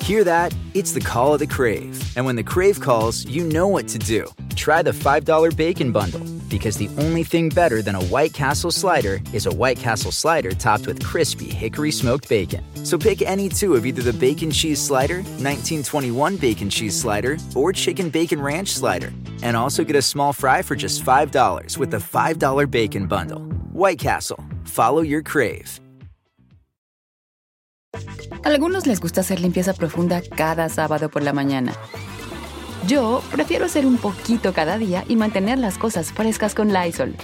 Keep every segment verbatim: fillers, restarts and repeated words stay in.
Hear that? It's the call of the Crave. And when the Crave calls, you know what to do. Try the five dollar Bacon Bundle. Because the only thing better than a White Castle slider is a White Castle slider topped with crispy hickory smoked bacon. So pick any two of either the Bacon Cheese Slider, nineteen twenty-one Bacon Cheese Slider, or Chicken Bacon Ranch Slider. And also get a small fry for just five dollars with the five dollar Bacon Bundle. White Castle. Follow your Crave. A algunos les gusta hacer limpieza profunda cada sábado por la mañana. Yo prefiero hacer un poquito cada día y mantener las cosas frescas con Lysol.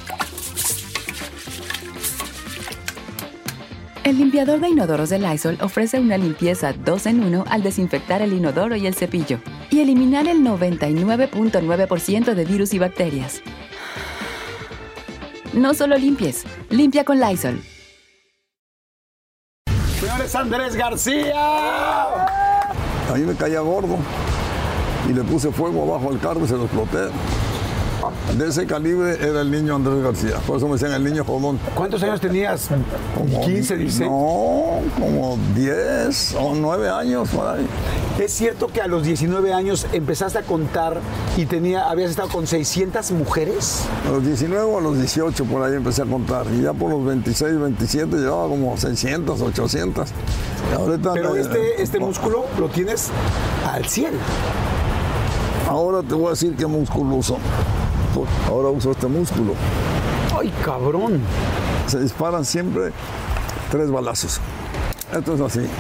El limpiador de inodoros de Lysol ofrece una limpieza dos en uno al desinfectar el inodoro y el cepillo y eliminar el noventa y nueve punto nueve por ciento de virus y bacterias. No solo limpies, limpia con Lysol. Señores, Andrés García. A mí me caía gordo y le puse fuego abajo al carro y se lo exploté. De ese calibre era el niño Andrés García, por eso me decían el niño jodón. ¿Cuántos años tenías? Como, ¿quince, dieciséis? No, como diez o nueve años por ahí. ¿Es cierto que a los diecinueve años empezaste a contar y tenía, habías estado con seiscientas mujeres? A los diecinueve o a los dieciocho por ahí empecé a contar. Y ya por los veintiséis, veintisiete llevaba como seiscientas, ochocientas. Y ahorita, Pero eh, este, este eh, músculo lo tienes al cien. Ahora te voy a decir qué músculo uso. Ahora uso este músculo. ¡Ay, cabrón! Se disparan siempre tres balazos. Esto es así.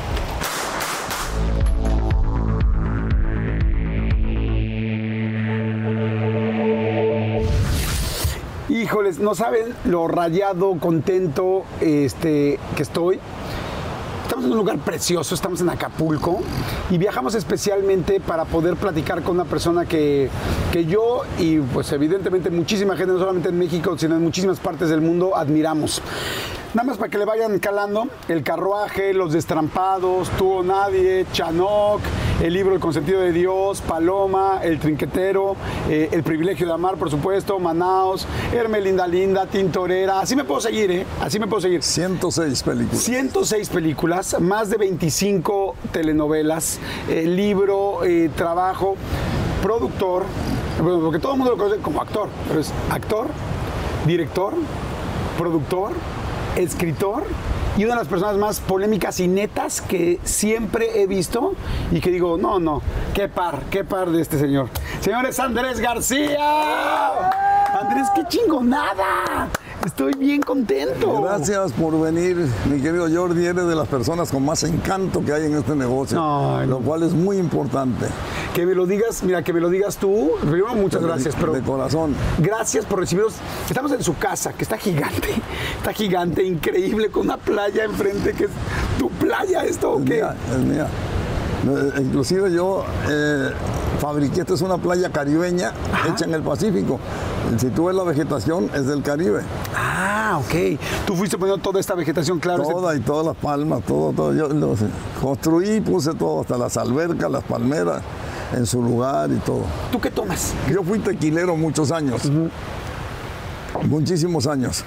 Híjoles, no saben lo rayado, contento este, que estoy. Estamos en un lugar precioso, estamos en Acapulco y viajamos especialmente para poder platicar con una persona que, que yo y pues evidentemente muchísima gente, no solamente en México, sino en muchísimas partes del mundo, admiramos. Nada más para que le vayan calando, El Carruaje, Los Destrampados, Tú o Nadie, Chanoc, el libro El Consentido de Dios, Paloma, El Trinquetero, eh, El Privilegio de Amar, por supuesto, Manaos, Hermelinda Linda, Tintorera, así me puedo seguir, ¿eh? Así me puedo seguir. ciento seis películas. ciento seis películas, más de veinticinco telenovelas, eh, libro, eh, trabajo, productor, bueno, porque todo el mundo lo conoce como actor, pero es actor, director, productor, escritor y una de las personas más polémicas y netas que siempre he visto y que digo, no, no, qué par, qué par de este señor. Señores, Andrés García. Andrés, qué chingonada. Estoy bien contento. Gracias por venir, mi querido Jordi. Eres de las personas con más encanto que hay en este negocio, no, lo no. cual es muy importante. Que me lo digas, mira, que me lo digas tú. Primero, muchas de, gracias, pero de corazón. Gracias por recibirnos. Estamos en su casa, que está gigante, está gigante, increíble, con una playa enfrente, que es tu playa, ¿esto o qué? Es mía, es mía. Inclusive yo eh, fabriqué, esta es una playa caribeña. Ajá. Hecha en el Pacífico. Si tú ves la vegetación, es del Caribe. Ah, ok. Tú fuiste poniendo toda esta vegetación, claro. Toda ese... y todas las palmas, todo, todo. Yo lo construí, puse todo, hasta las albercas, las palmeras en su lugar y todo. ¿Tú qué tomas? Yo fui tequilero muchos años, uh-huh. muchísimos años.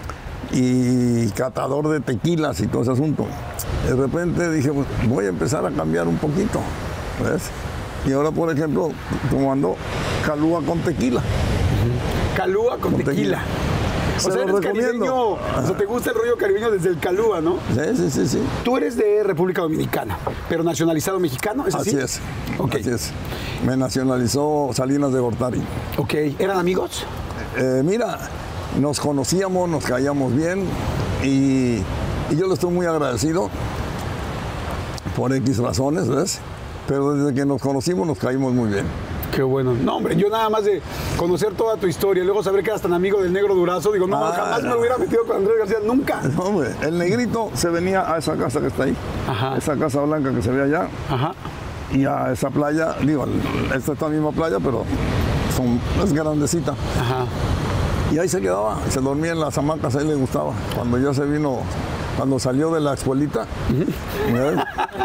Y catador de tequilas y todo ese asunto. De repente dije, pues, voy a empezar a cambiar un poquito, ¿ves? Y ahora, por ejemplo, tomando calúa con tequila. Uh-huh. Calúa con, con tequila. tequila. O Se sea, eres caribeño, o sea, te gusta el rollo caribeño desde el calúa, ¿no? Sí, sí, sí, sí. Tú eres de República Dominicana, pero nacionalizado mexicano, ¿es así? Así es, okay. Así es. Me nacionalizó Salinas de Gortari. Ok, ¿eran amigos? Eh, mira, nos conocíamos, nos caíamos bien y, y yo le estoy muy agradecido por X razones, ¿ves? Pero desde que nos conocimos nos caímos muy bien. Qué bueno. No, hombre, yo nada más de conocer toda tu historia y luego saber que eras tan amigo del Negro Durazo, digo, no, ah, jamás no. me hubiera metido con Andrés García, nunca. No, hombre, el Negrito se venía a esa casa que está ahí, Ajá. esa casa blanca que se ve allá, Ajá. y a esa playa, digo, esta es la misma playa, pero son, es grandecita. Ajá. Y ahí se quedaba, se dormía en las hamacas, ahí le gustaba. Cuando ya se vino, cuando salió de la escuelita, uh-huh.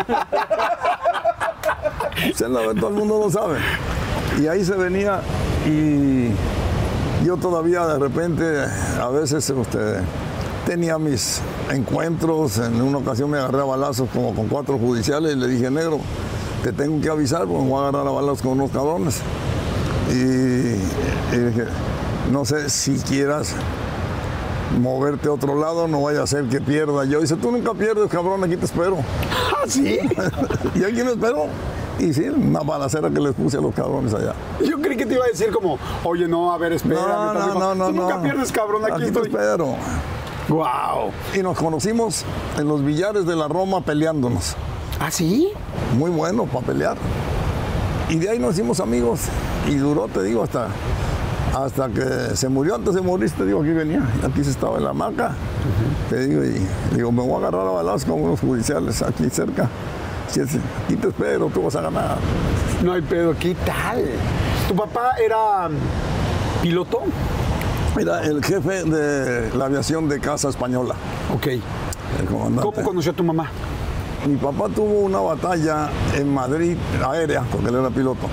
se la ve, todo el mundo lo sabe. Y ahí se venía y yo todavía de repente, a veces, usted, tenía mis encuentros. En una ocasión me agarré a balazos como con cuatro judiciales y le dije, negro, te tengo que avisar porque me voy a agarrar a balazos con unos cabrones. Y, y dije, no sé si quieras moverte a otro lado, no vaya a ser que pierda yo. Dice, tú nunca pierdes, cabrón, aquí te espero. ¿Ah, sí? Y aquí me espero. Y sí, una balacera que les puse a los cabrones allá. Yo creí que te iba a decir como, oye, no, a ver, espera. No, no, no, no, tú nunca no. pierdes, cabrón, aquí, aquí estoy. te espero. Wow. Y nos conocimos en los billares de la Roma peleándonos. ¿Ah, sí? Muy bueno para pelear. Y de ahí nos hicimos amigos. Y duró, te digo, hasta, hasta que se murió. Antes de morir, te digo, aquí venía. Aquí se estaba en la hamaca. Uh-huh. Te digo, y digo, me voy a agarrar a balazos con unos judiciales aquí cerca. Si es, aquí te espero, tú vas a ganar. No hay pedo, ¿qué tal? ¿Tu papá era piloto? Era el jefe de la aviación de Casa Española. Ok. El comandante. ¿Cómo conoció a tu mamá? Mi papá tuvo una batalla en Madrid, aérea, porque él era piloto.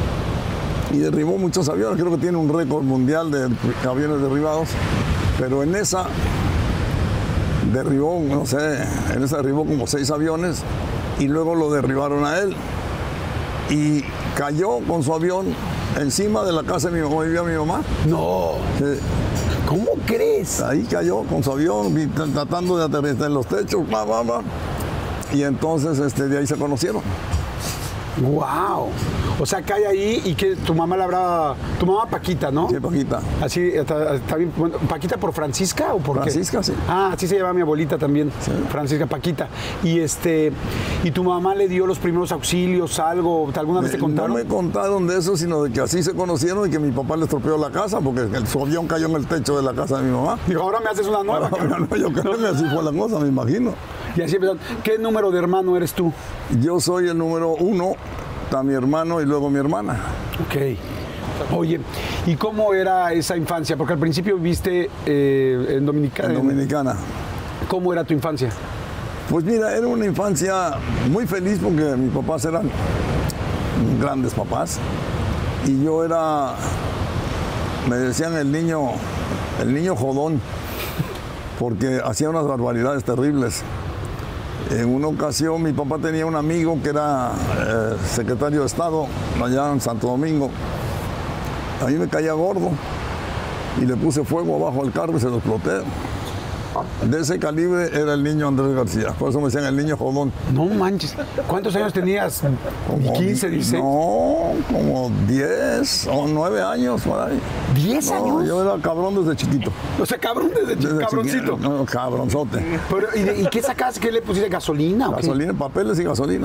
Y derribó muchos aviones, creo que tiene un récord mundial de aviones derribados. Pero en esa derribó, no sé, en esa derribó como seis aviones y luego lo derribaron a él. Y cayó con su avión encima de la casa de mi mamá, vivía mi mamá. No. Sí. ¿Cómo crees? Ahí cayó con su avión, tratando de aterrizar en los techos, bla, bla, bla. Y entonces este, de ahí se conocieron. Wow. O sea, cae ahí y que tu mamá la habrá... Tu mamá Paquita, ¿no? Sí, Paquita. Así, está, está bien. Bueno, ¿Paquita por Francisca o por Francisca, qué? sí. Ah, así se llama mi abuelita también. Sí. Francisca Paquita. Y este... ¿Y tu mamá le dio los primeros auxilios, algo? ¿Alguna vez te contaron? No me contaron de eso, sino de que así se conocieron y que mi papá le estropeó la casa porque el, su avión cayó en el techo de la casa de mi mamá. Dijo, ahora me haces una nueva. No, no, yo creo que así fue la cosa, me imagino. Y así empezaron. ¿Qué número de hermano eres tú? Yo soy el número uno, está mi hermano y luego mi hermana. Ok. Oye, ¿y cómo era esa infancia? Porque al principio viviste eh, en Dominicana. En Dominicana. ¿Cómo era tu infancia? Pues mira, era una infancia muy feliz porque mis papás eran grandes papás y yo era, me decían el niño, el niño jodón, porque hacía unas barbaridades terribles. En una ocasión mi papá tenía un amigo que era eh, secretario de Estado allá en Santo Domingo. A mí me caía gordo y le puse fuego abajo al carro y se lo exploté. De ese calibre era el niño Andrés García, por eso me decían el niño jodón. No manches, ¿cuántos años tenías? Como ¿quince, dieciséis? No, como diez o nueve años por ahí. ¿diez No, años? yo era cabrón desde chiquito. O sea, cabrón desde, Desde cabroncito. chiquito. No, cabronzote. Pero, ¿y, de- ¿y qué sacas? ¿Qué le pusiste? ¿Gasolina o qué? Gasolina, papeles y gasolina.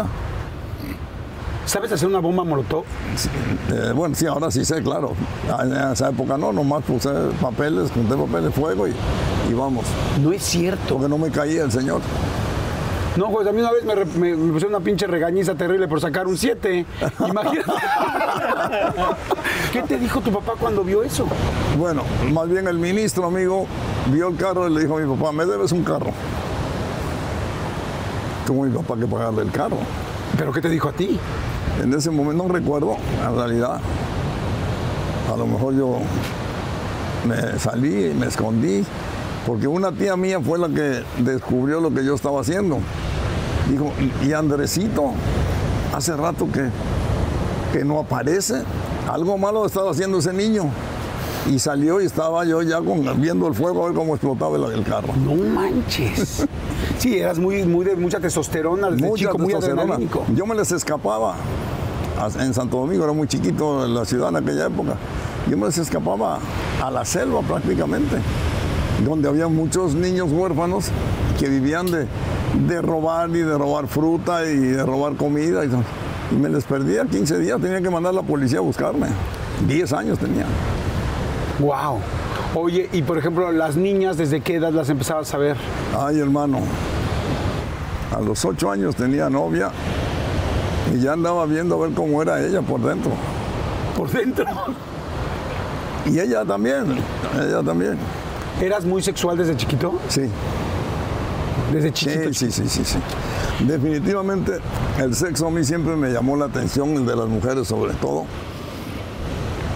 ¿Sabes hacer una bomba molotov? Sí, eh, bueno, sí, ahora sí sé, claro. En esa época no, nomás puse papeles, junté papeles, fuego y, y vamos. No es cierto. Porque no me caía el señor. No, pues a mí una vez me, re- me, me pusieron una pinche regañiza terrible por sacar un siete. Imagínate. ¿Qué te dijo tu papá cuando vio eso? Bueno, más bien el ministro, amigo, vio el carro y le dijo a mi papá, me debes un carro. Tuvo mi papá que pagarle el carro. ¿Pero qué te dijo a ti? En ese momento no recuerdo, en realidad. A lo mejor yo me salí y me escondí, porque una tía mía fue la que descubrió lo que yo estaba haciendo. Dijo, ¿y Andresito? Hace rato que, que no aparece. Algo malo estaba haciendo ese niño. Y salió y estaba yo ya con, viendo el fuego, a ver cómo explotaba el, el carro. No manches. Sí, eras muy, muy de mucha testosterona desde Mucha chico, muy testosterona. adrenalínico. Yo me les escapaba a- en Santo Domingo, era muy chiquito en la ciudad en aquella época. Yo me les escapaba a la selva prácticamente, donde había muchos niños huérfanos que vivían de, de robar y de robar fruta y de robar comida. Y, y me les perdía quince días, tenía que mandar a la policía a buscarme. diez años tenía. Wow. Oye, y por ejemplo, las niñas, ¿desde qué edad las empezabas a ver? Ay, hermano, a los ocho años tenía novia y ya andaba viendo a ver cómo era ella por dentro. Por dentro. Y ella también, ella también. ¿Eras muy sexual desde chiquito? Sí, Desde chiquito. sí, sí, sí, sí, sí. Definitivamente el sexo a mí siempre me llamó la atención, el de las mujeres sobre todo.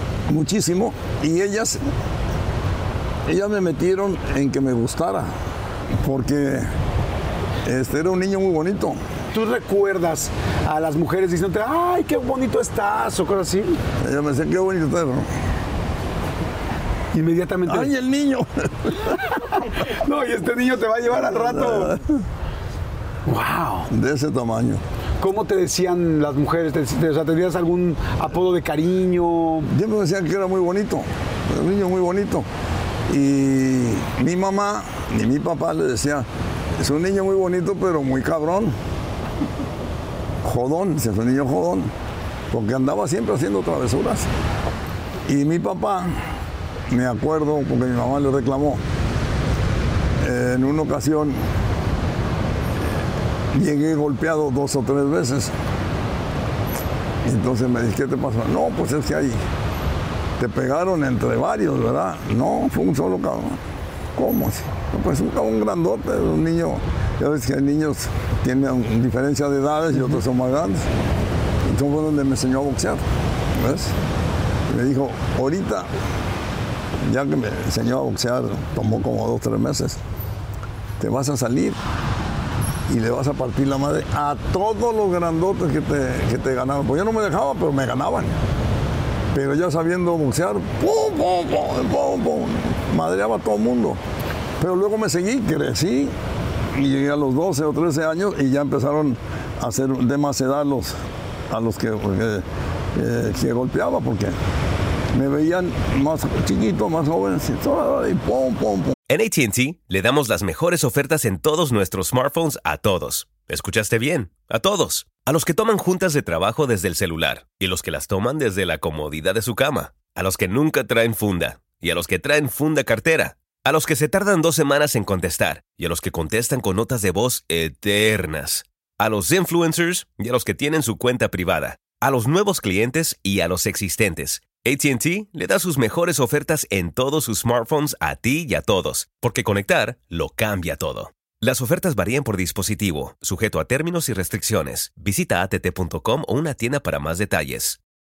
Muchísimo. Y ellas, ellas me metieron en que me gustara. porque este, era un niño muy bonito. ¿Tú recuerdas a las mujeres diciéndote, ay, qué bonito estás, o cosas así? Ella me decía, qué bonito estás. Inmediatamente. ¡Ay, el niño! No, y este niño te va a llevar al rato. ¡Wow! De ese tamaño. ¿Cómo te decían las mujeres? ¿Te, te, o sea, ¿tenías algún apodo de cariño? Siempre me decían que era muy bonito, un niño muy bonito. Y mi mamá ni mi papá le decía, es un niño muy bonito, pero muy cabrón. Jodón, es un niño jodón, porque andaba siempre haciendo travesuras. Y mi papá, me acuerdo, porque mi mamá le reclamó, en una ocasión llegué golpeado dos o tres veces. Entonces me dice, ¿qué te pasó? No, pues es que ahí te pegaron entre varios, ¿verdad? No, fue un solo cabrón. ¿Cómo? Pues un cabrón grandote, un niño. Ya ves que hay niños tienen diferencia de edades y otros son más grandes. Entonces fue donde me enseñó a boxear, ¿ves? Y me dijo, ahorita, ya que me enseñó a boxear, tomó como dos, tres meses, te vas a salir y le vas a partir la madre a todos los grandotes que te, que te ganaban. Pues yo no me dejaba, pero me ganaban. Pero ya sabiendo boxear, pum, pum, pum, pum, pum, madreaba a todo el mundo. Pero luego me seguí, crecí y llegué a los doce o trece años y ya empezaron a hacer de más edad los, a los que, porque, eh, que golpeaba, porque me veían más chiquito, más joven, y pum, pum, pum. En A T and T le damos las mejores ofertas en todos nuestros smartphones a todos. ¿Escuchaste bien? A todos. A los que toman juntas de trabajo desde el celular y los que las toman desde la comodidad de su cama. A los que nunca traen funda y a los que traen funda cartera. A los que se tardan dos semanas en contestar y a los que contestan con notas de voz eternas. A los influencers y a los que tienen su cuenta privada. A los nuevos clientes y a los existentes. A T and T le da sus mejores ofertas en todos sus smartphones a ti y a todos, porque conectar lo cambia todo. Las ofertas varían por dispositivo, sujeto a términos y restricciones. Visita a t t punto com o una tienda para más detalles.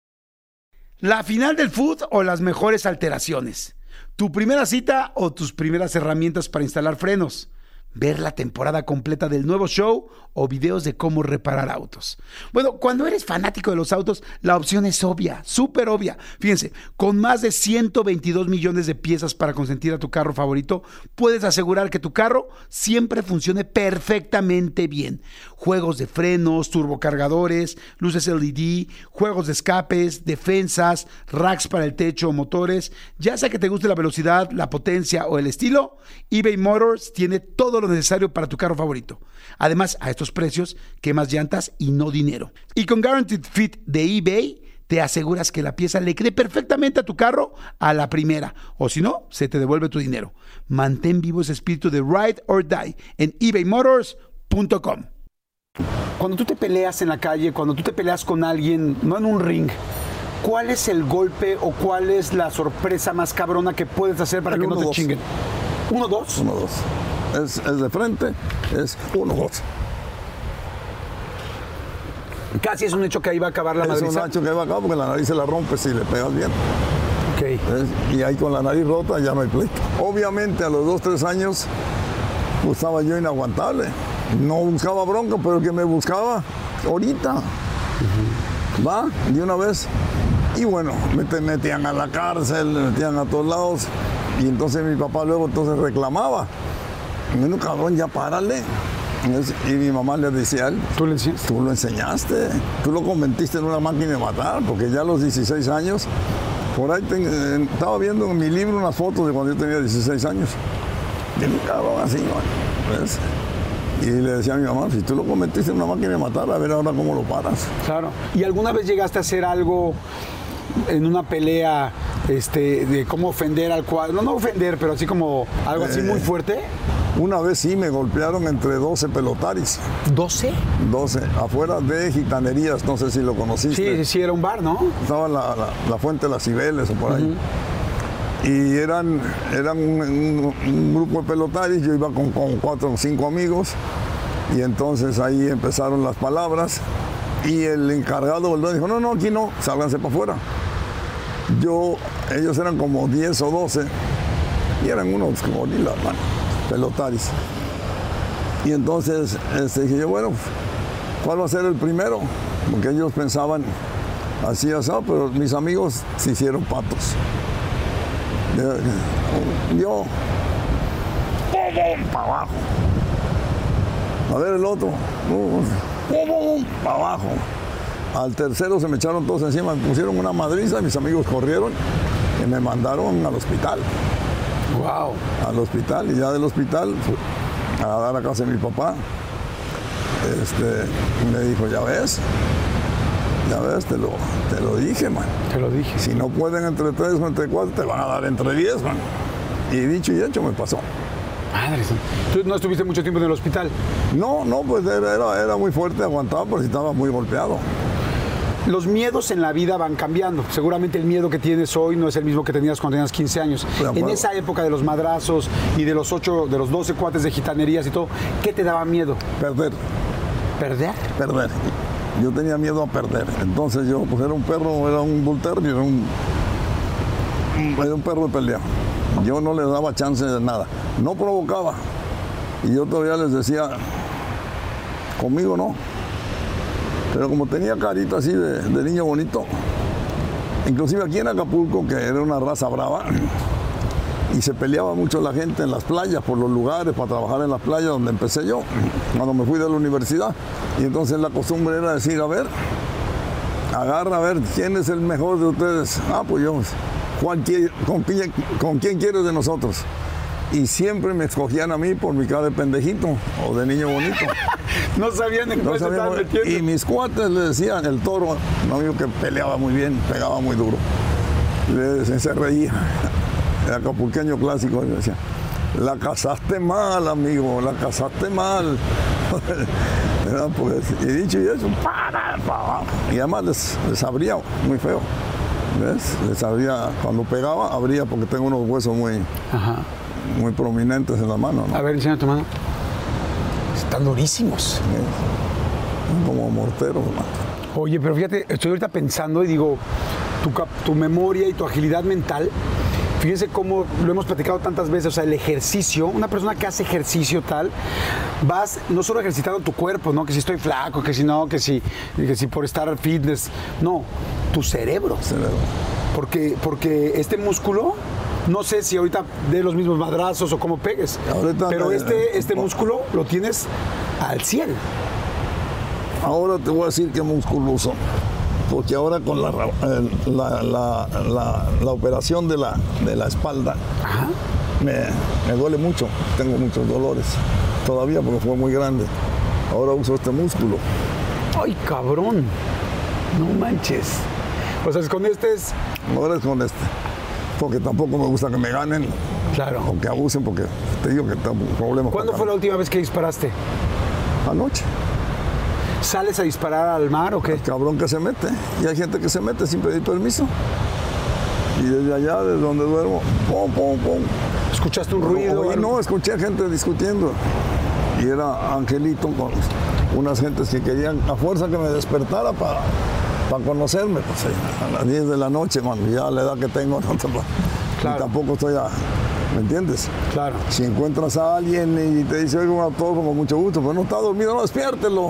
¿La final del food o las mejores alteraciones? ¿Tu primera cita o tus primeras herramientas para instalar frenos? ¿Ver la temporada completa del nuevo show o videos de cómo reparar autos? Bueno, cuando eres fanático de los autos, la opción es obvia, súper obvia. Fíjense, con más de ciento veintidós millones de piezas para consentir a tu carro favorito, puedes asegurar que tu carro siempre funcione perfectamente bien. Juegos de frenos, turbocargadores, luces L E D, juegos de escapes, defensas, racks para el techo o motores. Ya sea que te guste la velocidad, la potencia o el estilo, eBay Motors tiene todo lo necesario para tu carro favorito. Además, a estos precios, quemas llantas y no dinero. Y con Guaranteed Fit de eBay, te aseguras que la pieza le quede perfectamente a tu carro a la primera. O si no, se te devuelve tu dinero. Mantén vivo ese espíritu de Ride or Die en ebay motors punto com. Cuando tú te peleas en la calle, cuando tú te peleas con alguien, no en un ring, ¿cuál es el golpe o cuál es la sorpresa más cabrona que puedes hacer para el que uno, no te dos. chinguen? ¿Uno, dos? Uno, dos. Es, es de frente, es uno, dos. Casi es un hecho que ahí va a acabar la Es madriza. un hecho que va acá porque la nariz se la rompe si le pegas bien. Okay. ¿Ves? Y ahí con la nariz rota ya no hay pleito. Obviamente a los dos, tres años pues, estaba yo inaguantable. No buscaba bronca, pero el que me buscaba ahorita. Uh-huh. Va, de una vez. Y bueno, me te metían a la cárcel, me metían a todos lados. Y entonces mi papá luego entonces reclamaba. Bueno, cabrón, ya párale. Y mi mamá le decía a él, ¿Tú le enseñaste? Tú lo enseñaste, tú lo convertiste en una máquina de matar, porque ya a los dieciséis años, por ahí ten, eh, estaba viendo en mi libro unas fotos de cuando yo tenía dieciséis años. Y un cabrón así, ¿no? ¿Ves? Y le decía a mi mamá, si tú lo convertiste en una máquina de matar, a ver ahora cómo lo paras. Claro. ¿Y alguna vez llegaste a hacer algo en una pelea este, de cómo ofender al cuadro? No, no ofender, pero así como algo así eh, muy fuerte. Una vez sí me golpearon entre doce pelotaris. ¿doce? doce, afuera de Gitanerías, no sé si lo conociste. Sí, sí, era un bar, ¿no? Estaba la, la, la Fuente de las Cibeles o por ahí. Uh-huh. Y eran, eran un, un, un grupo de pelotaris, yo iba con, con cuatro o cinco amigos, y entonces ahí empezaron las palabras, y el encargado del dueño dijo, no, no, aquí no, sálganse para afuera. Yo, ellos eran como diez o doce, y eran unos gorilas, man, pelotaris. Y entonces este, dije yo, bueno, ¿cuál va a ser el primero? Porque ellos pensaban así, así, pero mis amigos se hicieron patos. Yo, para abajo. A ver el otro, para abajo. Al tercero se me echaron todos encima, me pusieron una madriza, mis amigos corrieron y me mandaron al hospital. Wow. Al hospital, y ya del hospital a dar a casa de mi papá. Este, me dijo, ya ves, ya ves, te lo, te lo dije, man. Te lo dije. Si no pueden entre tres o entre cuatro, te van a dar entre diez, man. Y dicho y hecho me pasó. Madre, ¿tú no estuviste mucho tiempo en el hospital? No, no, pues era, era, era muy fuerte, aguantaba, pero sí estaba muy golpeado. Los miedos en la vida van cambiando. Seguramente el miedo que tienes hoy no es el mismo que tenías cuando tenías quince años. En esa época de los madrazos y de los ocho, de los doce cuates de gitanerías y todo, ¿qué te daba miedo? Perder. ¿Perder? Perder. Yo tenía miedo a perder. Entonces yo, pues era un perro, era un bull terrier, era un, era un perro de pelea. Yo no les daba chance de nada. No provocaba. Y yo todavía les decía, conmigo no. Pero como tenía carita así de, de niño bonito, inclusive aquí en Acapulco, que era una raza brava, y se peleaba mucho la gente en las playas, por los lugares, para trabajar en las playas donde empecé yo, cuando me fui de la universidad. Y entonces la costumbre era decir, a ver, agarra a ver, ¿quién es el mejor de ustedes? Ah, pues yo, ¿cuál quiere, con, quién, ¿con quién quieres de nosotros? Y siempre me escogían a mí por mi cara de pendejito o de niño bonito. No sabían en cuál se estaban metiendo. Y mis cuates le decían, el Toro, un amigo que peleaba muy bien, pegaba muy duro. Le decían, se reía. Era acapulqueño clásico, y le decía, la casaste mal, amigo, la casaste mal. Era pues, y dicho y eso, para, para abajo. Y además les, les abría muy feo. ¿Ves? Les abría, cuando pegaba, abría porque tengo unos huesos muy, Ajá. muy prominentes en la mano, ¿no? A ver, enseña tu mano. Están durísimos. Sí. Como morteros, ¿no? Oye, pero fíjate, estoy ahorita pensando y digo, tu, tu memoria y tu agilidad mental, fíjense cómo lo hemos platicado tantas veces, o sea, el ejercicio, una persona que hace ejercicio tal, vas no solo ejercitando tu cuerpo, ¿no? Que si estoy flaco, que si no, que si, que si por estar fitness, no, tu cerebro. Cerebro. Porque, porque este músculo, no sé si ahorita de los mismos madrazos o cómo pegues, ahorita, pero este, este músculo lo tienes al cien. Ahora te voy a decir qué musculoso. Porque ahora con la, la, la, la, la operación de la, de la espalda, me, me duele mucho, tengo muchos dolores, todavía porque fue muy grande. Ahora uso este músculo. ¡Ay, cabrón! No manches. O sea, con este es... Ahora es con este, porque tampoco me gusta que me ganen. Claro. O que abusen, porque te digo que tengo problemas. ¿Cuándo fue la última vez que disparaste? Anoche. ¿Sales a disparar al mar o qué? El cabrón que se mete. Y hay gente que se mete sin pedir permiso. Y desde allá, desde donde duermo, pum, pum, pum. ¿Escuchaste un ruido? Y no, escuché gente discutiendo. Y era Angelito con unas gentes que querían a fuerza que me despertara para pa conocerme. Pues, a las diez de la noche, man, ya a la edad que tengo, no te, claro. Y tampoco estoy a... ¿Me entiendes? Claro. Si encuentras a alguien y te dice, oiga, todo con mucho gusto, pero no está dormido, no, despiértelo.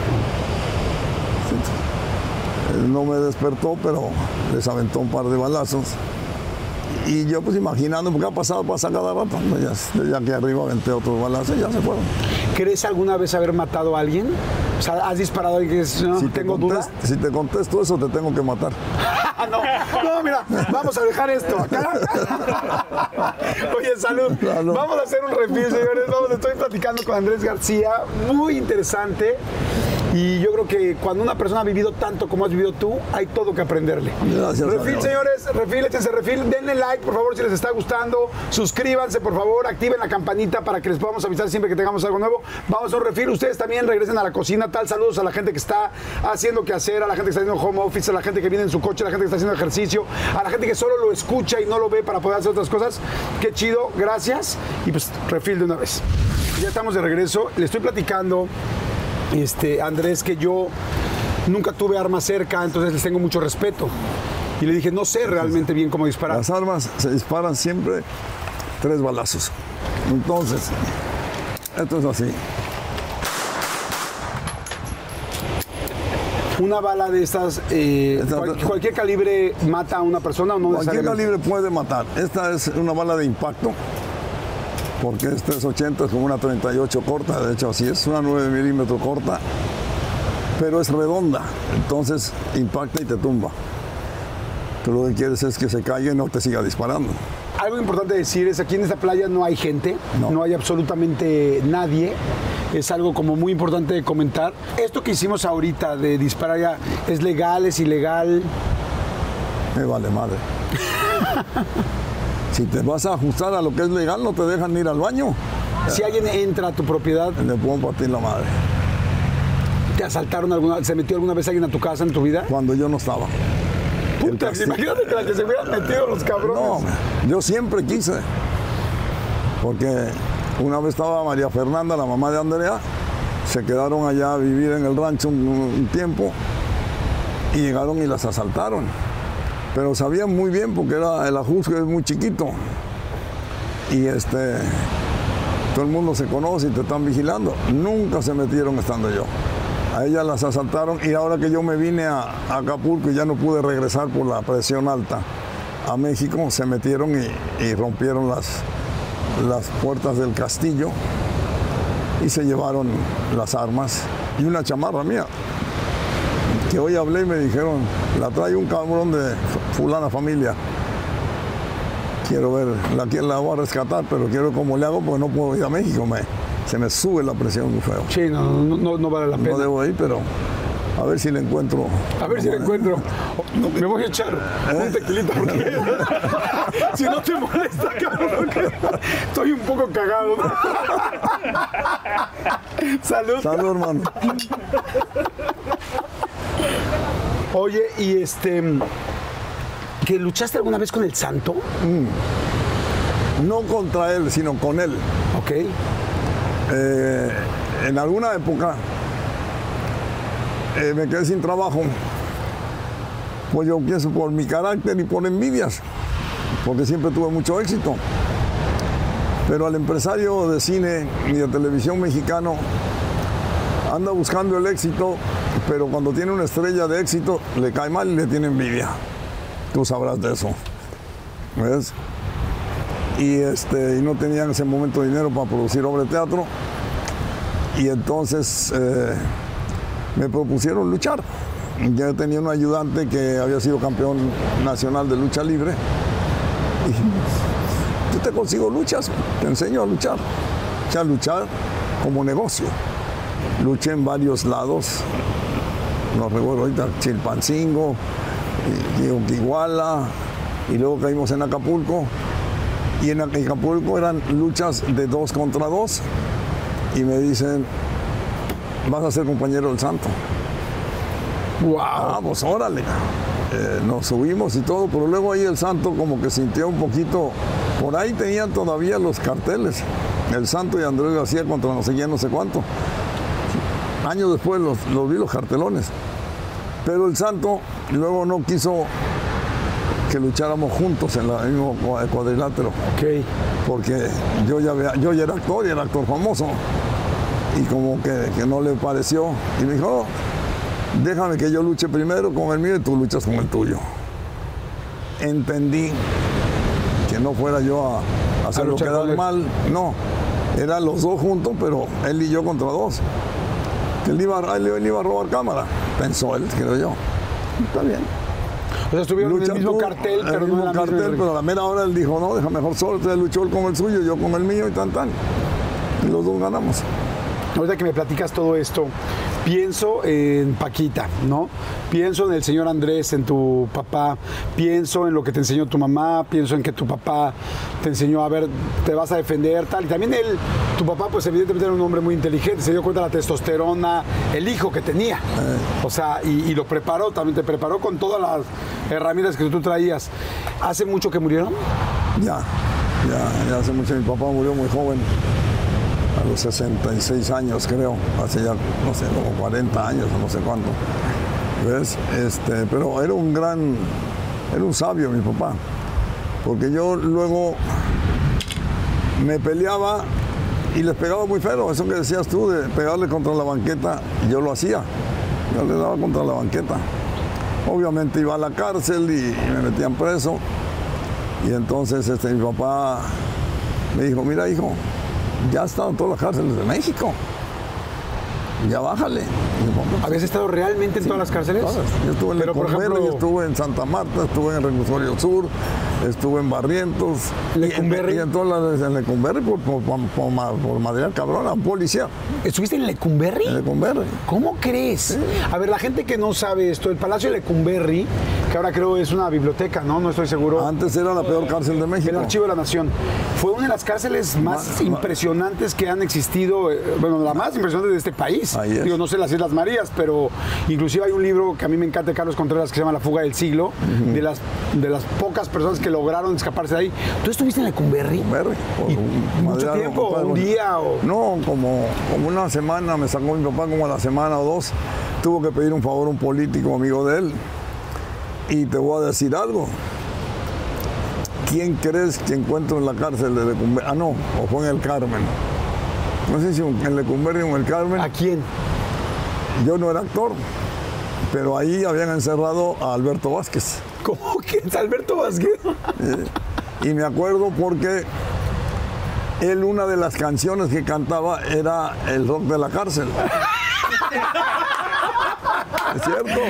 No me despertó, pero les aventó un par de balazos. Y yo pues imaginando, porque ha pasado, pasa cada rato, ya, ya que arriba aventé otros balazos y ya se fueron. ¿Crees alguna vez haber matado a alguien? O sea, ¿has disparado a alguien que es, no, si tengo dudas? duda? Si te contesto eso, te tengo que matar. no, no, mira, vamos a dejar esto acá. Oye, salud. Claro. Vamos a hacer un refil, señores. Vamos, estoy platicando con Andrés García, muy interesante. Y yo creo que cuando una persona ha vivido tanto como has vivido tú, hay todo que aprenderle. Gracias. Refil, señores, refil, échense refil. Denle like, por favor, si les está gustando. Suscríbanse, por favor. Activen la campanita para que les podamos avisar siempre que tengamos algo nuevo. Vamos a un refil. Ustedes también regresen a la cocina. Tal, saludos a la gente que está haciendo qué hacer, a la gente que está haciendo home office, a la gente que viene en su coche, a la gente que está haciendo ejercicio, a la gente que solo lo escucha y no lo ve para poder hacer otras cosas. Qué chido, gracias. Y pues, refil de una vez. Ya estamos de regreso. Le estoy platicando... Este, Andrés, que yo nunca tuve armas cerca, entonces les tengo mucho respeto. Y le dije, no sé realmente bien cómo disparar. Las armas se disparan siempre tres balazos. Entonces, esto es así. Una bala de estas, eh, Esta- cual- ¿cualquier calibre mata a una persona o no Cualquier necesariamente? calibre puede matar. Esta es una bala de impacto, porque esta es ochenta, es como una treinta y ocho corta, de hecho así es, una nueve milímetros corta, pero es redonda, entonces impacta y te tumba. Tú lo que quieres es que se caiga y no te siga disparando. Algo importante decir es aquí en esta playa no hay gente, no, No. hay absolutamente nadie. Es algo como muy importante de comentar. Esto que hicimos ahorita de disparar ya, ¿es legal, es ilegal? Me vale madre. Si te vas a ajustar a lo que es legal, no te dejan ir al baño. Si alguien entra a tu propiedad, Le puedo partir la madre. ¿te asaltaron alguna, se metió alguna vez alguien a tu casa en tu vida? Cuando yo no estaba. El Puta, castigo- imagínate que la que se hubieran metido los No, cabrones. yo siempre quise. Porque una vez estaba María Fernanda, la mamá de Andrea, se quedaron allá a vivir en el rancho un, un tiempo y llegaron y las asaltaron. Pero sabían muy bien porque era el ajusque es muy chiquito. Y este todo el mundo se conoce y te están vigilando. Nunca se metieron estando yo. A ellas las asaltaron y ahora que yo me vine a, a Acapulco y ya no pude regresar por la presión alta a México, se metieron y, y rompieron las, las puertas del castillo y se llevaron las armas y una chamarra mía. Que hoy hablé y me dijeron, la trae un cabrón de fulana familia. Quiero ver, la, la voy a rescatar, pero quiero ver cómo le hago porque no puedo ir a México. Me, se me sube la presión muy feo. Sí, no, no, no, no vale la pena. No debo ir, pero a ver si le encuentro. A ver si la encuentro. Me voy a echar un tequilita porque si no te molesta, cabrón, que estoy un poco cagado. Salud. Salud, hermano. Oye, y este, ¿que luchaste alguna vez con el santo? No contra él, sino con él. Ok. Eh, en alguna época eh, me quedé sin trabajo. Pues yo pienso por mi carácter y por envidias, porque siempre tuve mucho éxito. Pero al empresario de cine y de televisión mexicano anda buscando el éxito, pero cuando tiene una estrella de éxito le cae mal y le tiene envidia. Tú sabrás de eso. ¿Ves? Y, este, y no tenía en ese momento dinero para producir obra de teatro. Y entonces eh, me propusieron luchar. Yo tenía un ayudante que había sido campeón nacional de lucha libre. Y yo te consigo luchas, te enseño a luchar. O sea, luchar como negocio. Luché en varios lados. No recuerdo ahorita, Chilpancingo, y Iguala, y luego caímos en Acapulco. Y en Acapulco eran luchas de dos contra dos. Y me dicen, vas a ser compañero del santo. Wow. Ah, pues órale. Eh, nos subimos y todo, pero luego ahí el santo como que sintió un poquito. Por ahí tenían todavía los carteles. El santo y Andrés García contra no sé quién, no sé cuánto. Años después los, los vi los cartelones. Pero el santo luego no quiso que lucháramos juntos en el mismo cuadrilátero. Ok. Porque yo ya, había- yo ya era actor y era actor famoso. Y como que, que no le pareció. Y me dijo, "No, déjame que yo luche primero con el mío y tú luchas con el tuyo". Entendí que no fuera yo a, a hacerlo luchar con quedar él. mal. No, eran los dos juntos, pero él y yo contra dos. Que él iba, a- él, él iba a robar cámara, pensó él, creo yo. Está bien. O sea, estuvieron en Lucha el mismo tú, cartel, el pero no mismo en la misma cartel, ring. pero a la mera hora él dijo, no, deja mejor solo, entonces luchó él con el suyo, yo con el mío y tan tan. Y los dos ganamos. Ahorita que me platicas todo esto, pienso en Paquita, ¿no? Pienso en el señor Andrés, en tu papá, pienso en lo que te enseñó tu mamá, pienso en que tu papá te enseñó a ver, te vas a defender, tal. Y también él, tu papá, pues evidentemente era un hombre muy inteligente, se dio cuenta de la testosterona, el hijo que tenía. O sea, y, y lo preparó, también te preparó con todas las herramientas que tú traías. ¿Hace mucho que murieron? Ya, ya, ya hace mucho, mi papá murió muy joven, a los sesenta y seis años creo, hace ya, no sé, como cuarenta años o no sé cuánto. ¿Ves? Este, pero era un gran, era un sabio mi papá, porque yo luego me peleaba y les pegaba muy feo, eso que decías tú de pegarle contra la banqueta, yo lo hacía. Yo le daba contra la banqueta. Obviamente iba a la cárcel y, y me metían preso. Y entonces este, mi papá me dijo, mira hijo, ya están todas las cárceles de México. Ya bájale. ¿Habías estado realmente en sí, todas las cárceles? Todas. Yo estuve en Lecumberri, ejemplo... estuve en Santa Marta, estuve en el Reclusorio Sur, estuve en Barrientos. ¿Lecumberri? Y en, y en todas las en Lecumberri por, por, por, por, por material cabrón, a un policía. ¿Estuviste en Lecumberri? En Lecumberri. ¿Cómo crees? Sí. A ver, la gente que no sabe esto, el Palacio de Lecumberri, que ahora creo es una biblioteca, ¿no? No estoy seguro. Antes era la peor cárcel de México. El Archivo de la Nación. Fue una de las cárceles más ma, impresionantes que han existido, bueno, la más impresionante de este país. Digo, no sé las Islas Marías, pero inclusive hay un libro que a mí me encanta de Carlos Contreras que se llama La fuga del siglo, uh-huh. de las de las pocas personas que lograron escaparse de ahí. ¿Tú estuviste en Lecumberri? Lecumberri. ¿Y mucho Madera, tiempo? ¿O un día? O... No, como, como una semana, me sacó mi papá como a la semana o dos. Tuvo que pedir un favor a un político amigo de él. Y te voy a decir algo. ¿Quién crees que encuentro en la cárcel de Lecumberri? Ah, no, o fue en el Carmen. No sé si en Lecumberri o en el Carmen. ¿A quién? Yo no era actor, pero ahí habían encerrado a Alberto Vázquez. ¿Cómo que es Alberto Vázquez? Y, y me acuerdo porque él, una de las canciones que cantaba era el rock de la cárcel. ¿Es cierto?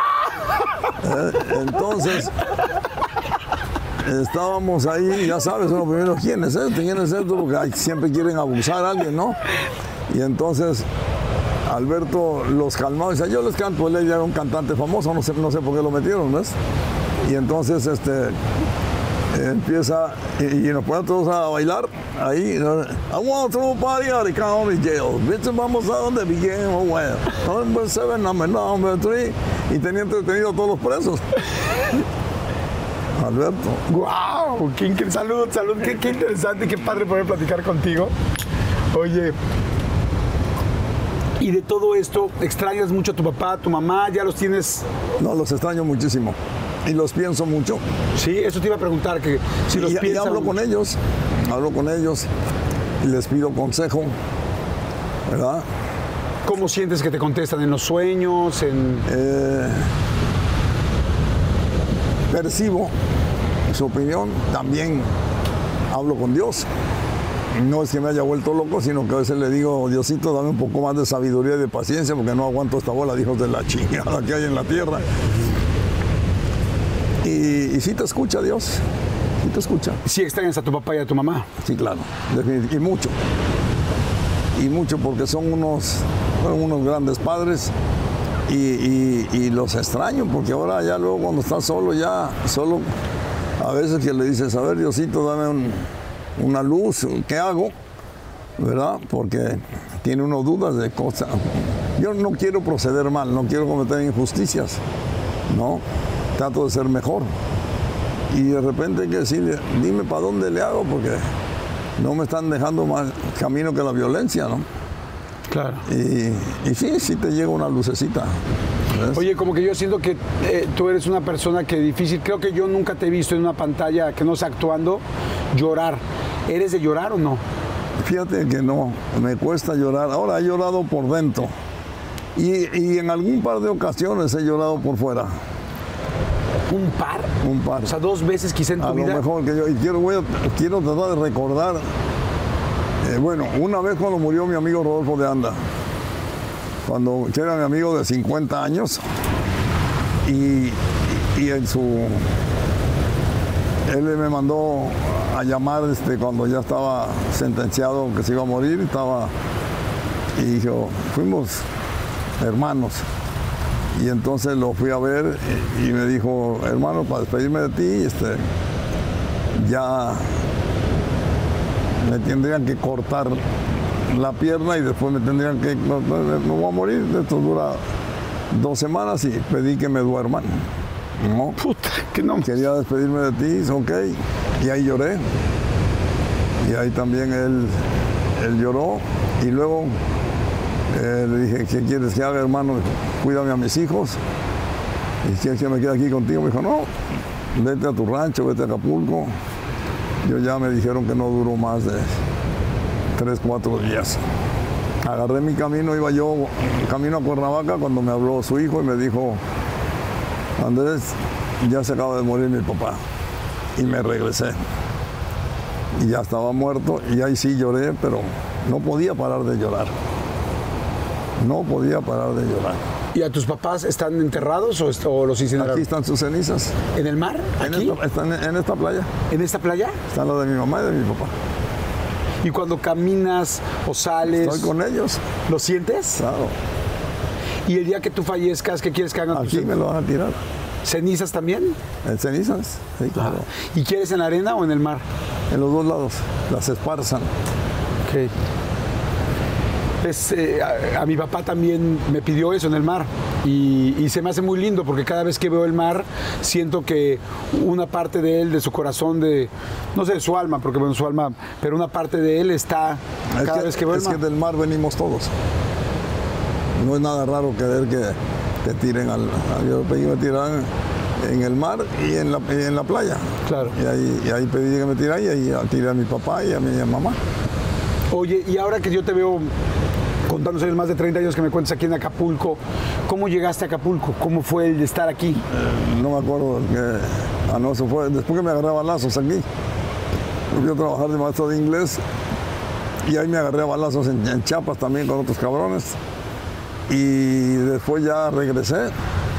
Entonces, estábamos ahí, ya sabes, uno primero, ¿quién es este? ¿Quién es esto? Porque siempre quieren abusar a alguien, ¿no? Y entonces Alberto los calmaba y decía, yo les canto, él era un cantante famoso, no sé, no sé por qué lo metieron, ¿ves? Y entonces este, empieza, y, y nos ponen todos a bailar ahí. I want to party at the county jail. Bitch, vamos a donde began, oh well. Number seven, number number three. Y tenía entretenido a todos los presos. Alberto. ¡Guau! Qué increíble. Salud, salud. Qué, qué interesante, qué padre poder platicar contigo. Oye, y de todo esto, ¿extrañas mucho a tu papá, a tu mamá? ¿Ya los tienes? No, los extraño muchísimo. Y los pienso mucho. Sí, eso te iba a preguntar, que si los y, piensas... Y hablo con ellos, hablo con ellos y les pido consejo, ¿verdad? ¿Cómo sientes que te contestan? ¿En los sueños? En... Eh, percibo su opinión, también hablo con Dios. No es que me haya vuelto loco, sino que a veces le digo, Diosito, dame un poco más de sabiduría y de paciencia, porque no aguanto esta bola de hijos de la chingada que hay en la tierra. Y, y sí te escucha Dios, sí te escucha. ¿Sí extrañas a tu papá y a tu mamá? Sí, claro, y mucho. Y mucho porque son unos, fueron unos grandes padres y, y, y los extraño, porque ahora ya luego cuando estás solo, ya solo, a veces que le dices, a ver Diosito, dame un... una luz, ¿qué hago? ¿Verdad? Porque tiene uno dudas de cosas. Yo no quiero proceder mal, no quiero cometer injusticias, ¿no? Trato de ser mejor. Y de repente hay que decirle, dime para dónde le hago, porque no me están dejando más camino que la violencia, ¿no? Claro. Y, y sí, sí te llega una lucecita. ¿Ves? Oye, como que yo siento que eh, tú eres una persona que difícil, creo que yo nunca te he visto en una pantalla que no sea actuando, llorar. ¿Eres de llorar o no? Fíjate que no, me cuesta llorar. Ahora he llorado por dentro y, y en algún par de ocasiones he llorado por fuera. ¿Un par? Un par. O sea, dos veces quizá en tu a vida. A lo mejor que yo, y quiero, voy a, quiero tratar de recordar, eh, bueno, una vez cuando murió mi amigo Rodolfo de Anda, cuando que era mi amigo de cincuenta años, y, y en su, él me mandó a llamar este, cuando ya estaba sentenciado que se iba a morir, estaba, y dijo, fuimos hermanos. Y entonces lo fui a ver y, y me dijo, hermano, para despedirme de ti, este, ya me tendrían que cortar la pierna y después me tendrían que, no, no, me voy a morir, esto dura dos semanas y pedí que me duerman. No, puta, que no. Quería despedirme de ti, ok, y ahí lloré. Y ahí también él, él lloró y luego eh, le dije, ¿qué quieres que haga, hermano? Cuídame a mis hijos. ¿Y quieres que me quede aquí contigo? Me dijo, no, vete a tu rancho, vete a Acapulco. Yo ya me dijeron que no duró más de tres, cuatro días. agarré mi camino, iba yo camino a Cuernavaca cuando me habló su hijo y me dijo, Andrés, ya se acaba de morir mi papá. Y me regresé. Y ya estaba muerto y ahí sí lloré, pero no podía parar de llorar. No podía parar de llorar. ¿Y a tus papás están enterrados o, est- o los incineraron? Aquí están sus cenizas. ¿En el mar? En ¿Aquí? esta, están en esta playa. ¿En esta playa? Están los de mi mamá y de mi papá. Y cuando caminas o sales, Estoy con ellos. ¿lo sientes? Claro. Y el día que tú fallezcas, ¿qué quieres que hagan tus Aquí me lo van a tirar. ¿Cenizas también? En cenizas. Sí, claro. ¿Y quieres en la arena o en el mar? En los dos lados. Las esparzan. Ok. Es, eh, a, a mi papá también me pidió eso en el mar y, y se me hace muy lindo porque cada vez que veo el mar siento que una parte de él, de su corazón, de no sé, de su alma, porque bueno, su alma, pero una parte de él está Es cada que, vez que veo el es mar. que del mar venimos todos. No es nada raro querer que te tiren al... al- Yo pedí que me tiraran en el mar y en la, y en la playa. Claro. Y ahí, y ahí pedí que me tiraran y ahí tiré a mi papá y a mi mamá. Oye, y ahora que yo te veo con tantos años, más de treinta años que me cuentas aquí en Acapulco, ¿cómo llegaste a Acapulco? ¿Cómo fue el de estar aquí? Eh, no me acuerdo que... Ah, no, eso fue después que me agarré a balazos aquí. Fui a trabajar de maestro de inglés y ahí me agarré a balazos en, en Chiapas también con otros cabrones. Y después ya regresé.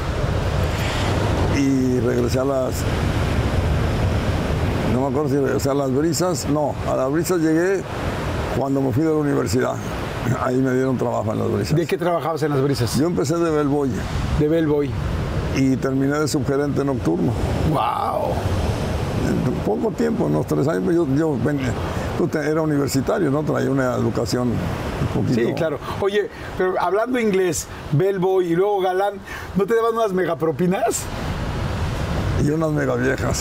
Y regresé a las... No me acuerdo si regresé a las brisas. No, a las brisas llegué cuando me fui de la universidad. Ahí me dieron trabajo en las brisas. ¿De qué trabajabas en las brisas? Yo empecé de bellboy De bellboy. y terminé de subgerente nocturno. ¡Wow! En poco tiempo, unos tres años, yo, yo ven- tú te- era universitario, ¿no? Traía una educación un poquito... Sí, claro. Oye, pero hablando inglés, bellboy y luego galán, ¿no te daban unas megapropinas? Y unas mega viejas.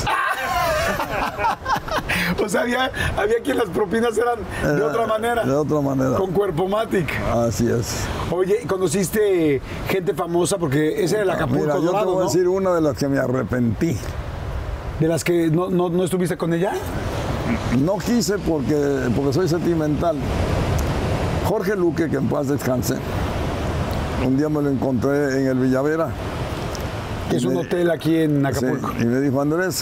O sea, había, había quien las propinas eran de Era otra manera. De otra manera. Con Cuerpomatic. Así es. Oye, ¿conociste gente famosa? Porque ese era el Acapulco Mira, yo te Dorado, voy a ¿no? decir una de las que me arrepentí. ¿De las que no, no, no estuviste con ella? No quise porque, porque soy sentimental. Jorge Luque, que en paz descanse, un día me lo encontré en el Villavera. Que es Y un me- hotel aquí en Acapulco. Sí, y me dijo, Andrés,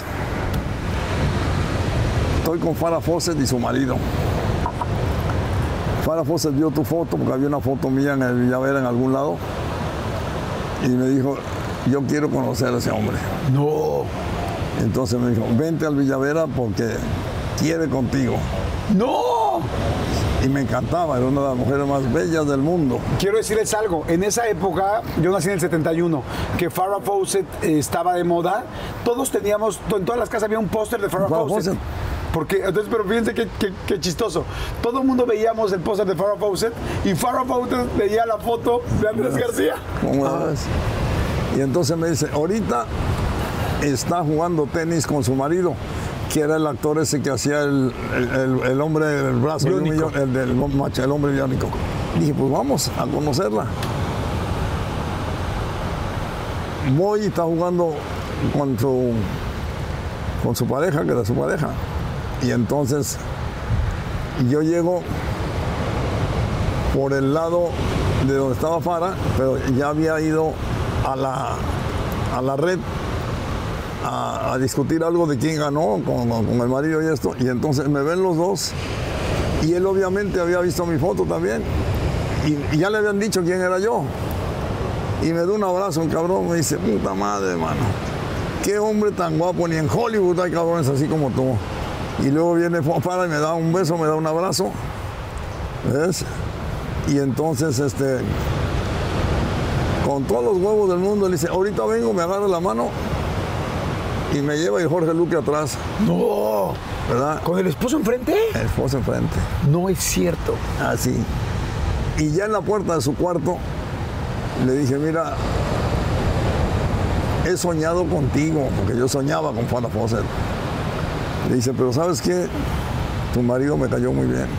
estoy con Farrah Fawcett y su marido. Farrah Fawcett vio tu foto, porque había una foto mía en el Villavera en algún lado, y me dijo, yo quiero conocer a ese hombre. No. Entonces me dijo, vente al Villavera porque quiere contigo. ¡No! Y me encantaba, era una de las mujeres más bellas del mundo. Quiero decirles algo, en esa época, yo nací en el setenta y uno, que Farrah Fawcett eh, estaba de moda, todos teníamos, en todas las casas había un póster de Farrah Farrah Fawcett. Fawcett. Porque, entonces, pero fíjense qué, qué- qué chistoso. Todo el mundo veíamos el póster de Farrah Fawcett y Farrah Fawcett veía la foto de Andrés García. ¿Cómo la ves? Y entonces me dice, ahorita está jugando tenis con su marido, que era el actor ese que hacía el, el- el- el hombre del brazo, de un Biónico. millón, el del macho, el hombre biónico. Dije, pues vamos a conocerla. Voy y está jugando con su, con su pareja, que era su pareja. Y entonces yo llego por el lado de donde estaba Farrah, pero ya había ido a la, a la red a, a discutir algo de quién ganó con, con- con el marido y esto. Y entonces me ven los dos y él obviamente había visto mi foto también y, y ya le habían dicho quién era yo. Y me da un abrazo, el cabrón me dice, puta madre, hermano, qué hombre tan guapo, ni en Hollywood hay cabrones así como tú. Y luego viene Farrah y me da un beso, me da un abrazo, ¿ves? Y entonces, este, con todos los huevos del mundo, le dice, ahorita vengo, me agarra la mano y me lleva y Jorge Luque atrás, No. ¿verdad? ¿Con el esposo enfrente? El esposo enfrente, No es cierto. así. Y ya en la puerta de su cuarto, le dije, mira, he soñado contigo, porque yo soñaba con Farrah Fawcett. Le dice, pero ¿sabes qué? Tu marido me cayó muy bien.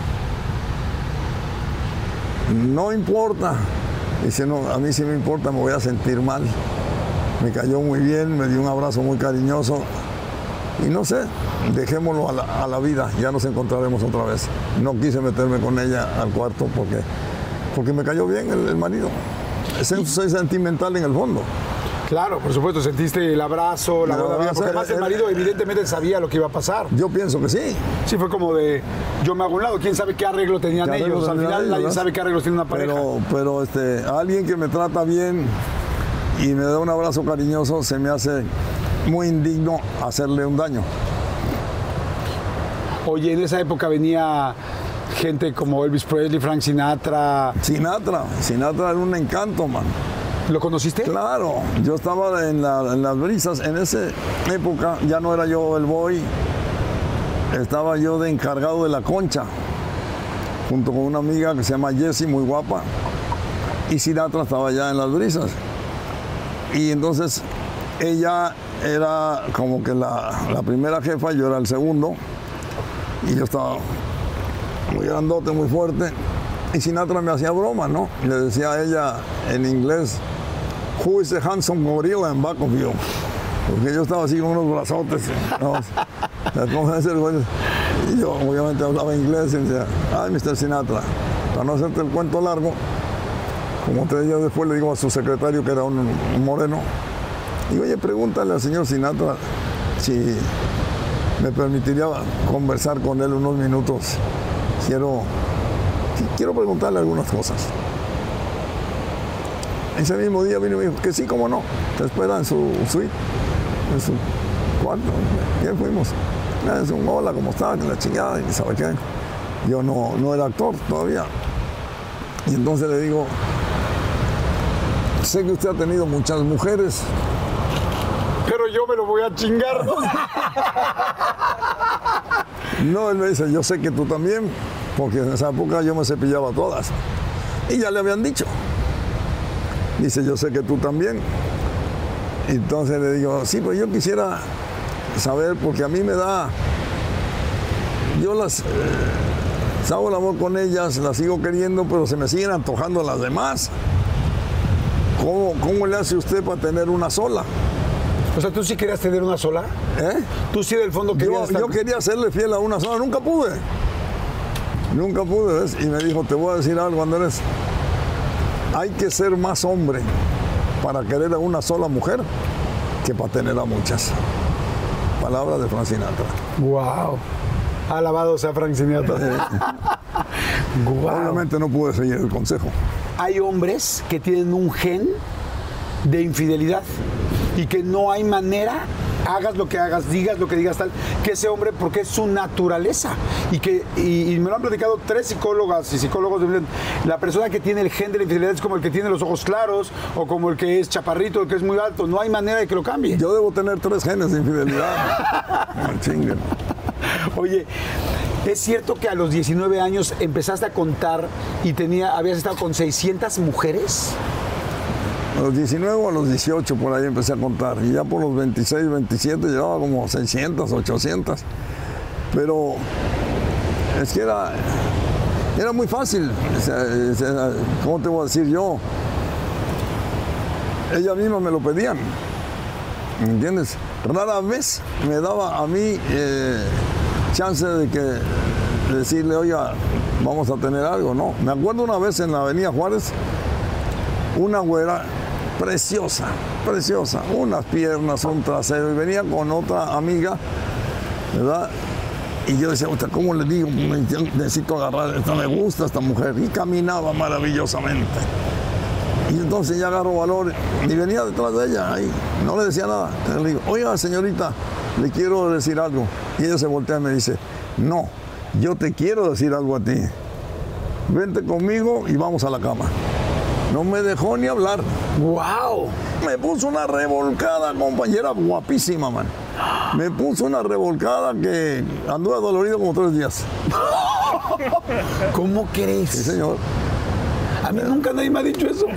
No importa. Dice, no, a mí sí me importa, me voy a sentir mal. Me cayó muy bien, me dio un abrazo muy cariñoso. Y no sé, dejémoslo a la, a la vida, ya nos encontraremos otra vez. No quise meterme con ella al cuarto porque porque me cayó bien el, el marido. Soy, soy sentimental en el fondo. Claro, por supuesto, sentiste el abrazo, la El boda, abrazo, porque además el el- marido el- evidentemente sabía lo que iba a pasar. Yo pienso que sí. Sí, fue como de, yo me hago un lado, quién sabe qué arreglo tenían ¿Qué arreglo ellos. Al tenían final ellos, nadie verdad? sabe qué arreglos tiene una pareja. Pero, pero este, alguien que me trata bien y me da un abrazo cariñoso, se me hace muy indigno hacerle un daño. Oye, en esa época venía gente como Elvis Presley, Frank Sinatra. Sinatra, Sinatra era un encanto, man. ¿Lo conociste? Claro, yo estaba en, la- en las brisas, en esa época ya no era yo el boy, estaba yo de encargado de la concha, junto con una amiga que se llama Jessie, muy guapa, y Sinatra estaba ya en las brisas. Y entonces ella era como que la, la primera jefa, yo era el segundo, y yo estaba muy grandote, muy fuerte, y Sinatra me hacía broma, ¿no? Y le decía a ella en inglés, "Who is the handsome gorilla in back of you?" Porque yo estaba así con unos brazotes, ¿no? ¿Cómo es el güey? Y yo obviamente hablaba inglés y decía, "Ay, mister Sinatra", para no hacerte el cuento largo, como te digo, después le digo a su secretario, que era un, un moreno, digo, oye, pregúntale al señor Sinatra si me permitiría conversar con él unos minutos. Quiero, quiero preguntarle algunas cosas. Ese mismo día vino y me dijo que sí, cómo no, te espera en su suite, en su cuarto. ¿Qué fuimos? "Ah, es un hola, ¿cómo está?", que la chingada, y sabe qué. Yo no, no era actor todavía. Y entonces le digo, sé que usted ha tenido muchas mujeres. Pero yo me lo voy a chingar. No, él me dice, yo sé que tú también, porque en esa época yo me cepillaba todas. Y ya le habían dicho. Dice, yo sé que tú también. Entonces le digo, sí, pues yo quisiera saber, porque a mí me da, yo las, eh, hago el amor con ellas, las sigo queriendo, pero se me siguen antojando las demás. ¿Cómo, cómo le hace usted para tener una sola? O sea, ¿tú sí querías tener una sola? ¿Eh? ¿Tú sí del fondo querías Yo, estar... yo quería serle fiel a una sola, nunca pude. Nunca pude, ¿ves? Y me dijo, te voy a decir algo, Andrés. Hay que ser más hombre para querer a una sola mujer que para tener a muchas. Palabras de Frank Sinatra. Wow. Alabado sea Frank Sinatra. Guau. Obviamente no pude seguir el consejo. Hay hombres que tienen un gen de infidelidad y que no hay manera, hagas lo que hagas, digas lo que digas tal, que ese hombre, porque es su naturaleza. Y que y, y me lo han platicado tres psicólogas y psicólogos. La persona que tiene el gen de la infidelidad es como el que tiene los ojos claros o como el que es chaparrito, el que es muy alto. No hay manera de que lo cambie. Yo debo tener tres genes de infidelidad. No chinguen. Oye, ¿es cierto que a los diecinueve años empezaste a contar y tenía, habías estado con seiscientas mujeres? A los diecinueve o a los dieciocho por ahí empecé a contar. Y ya por los veintiséis, veintisiete llevaba como seiscientas, ochocientas. Pero es que era, era muy fácil. O sea, o sea, ¿cómo te voy a decir yo? Ellas mismas me lo pedían. ¿Me entiendes? Rara vez me daba a mí eh, chance de que de decirle, oiga, vamos a tener algo, ¿no? Me acuerdo una vez en la Avenida Juárez, una güera preciosa, preciosa, unas piernas, un trasero, y venía con otra amiga, ¿verdad? Y yo decía, "Uta, ¿cómo le digo? Necesito agarrar, esta me gusta esta mujer", y caminaba maravillosamente. Y entonces ya agarro valor y venía detrás de ella ahí, no le decía nada. Entonces le digo, oiga, señorita, le quiero decir algo. Y ella se voltea y me dice, no, yo te quiero decir algo a ti. Vente conmigo y vamos a la cama. No me dejó ni hablar. ¡Wow! Me puso una revolcada, compañera, guapísima, man. Me puso una revolcada que anduve dolorido como tres días. ¿Cómo crees? Sí, señor. A mí nunca nadie me ha dicho eso.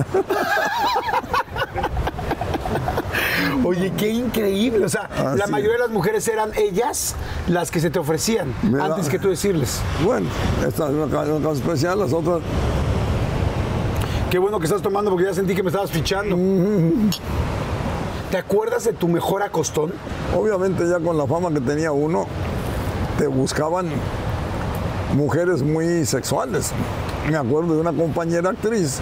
Oye, qué increíble. O sea, Ah, la sí. mayoría de las mujeres eran ellas las que se te ofrecían Me antes da- que tú decirles. Bueno, esta es una ca- una casa especial, las otras. Qué bueno que estás tomando porque ya sentí que me estabas fichando. ¿Te acuerdas de tu mejor acostón? Obviamente ya con la fama que tenía uno, te buscaban mujeres muy sexuales, me acuerdo de una compañera actriz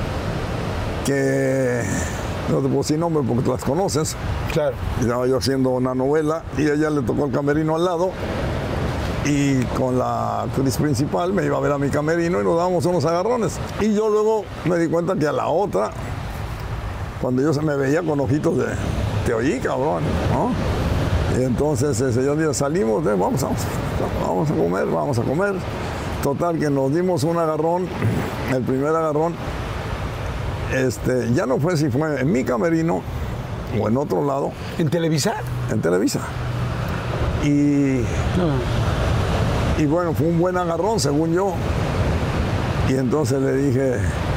que no te puedo decir nombre porque tú las conoces. Claro. Estaba yo haciendo una novela y a ella le tocó el camerino al lado y con la actriz principal me iba a ver a mi camerino y nos dábamos unos agarrones. Y yo luego me di cuenta que a la otra, cuando yo se me veía con ojitos de te oí, cabrón, ¿no? Y entonces ese día salimos, de, vamos, vamos, vamos a comer, vamos a comer. Total, que nos dimos un agarrón, el primer agarrón, este, ya no fue si fue en mi camerino o en otro lado. ¿En Televisa? En Televisa. Y, No. y bueno, fue un buen agarrón, según yo. Y entonces le dije,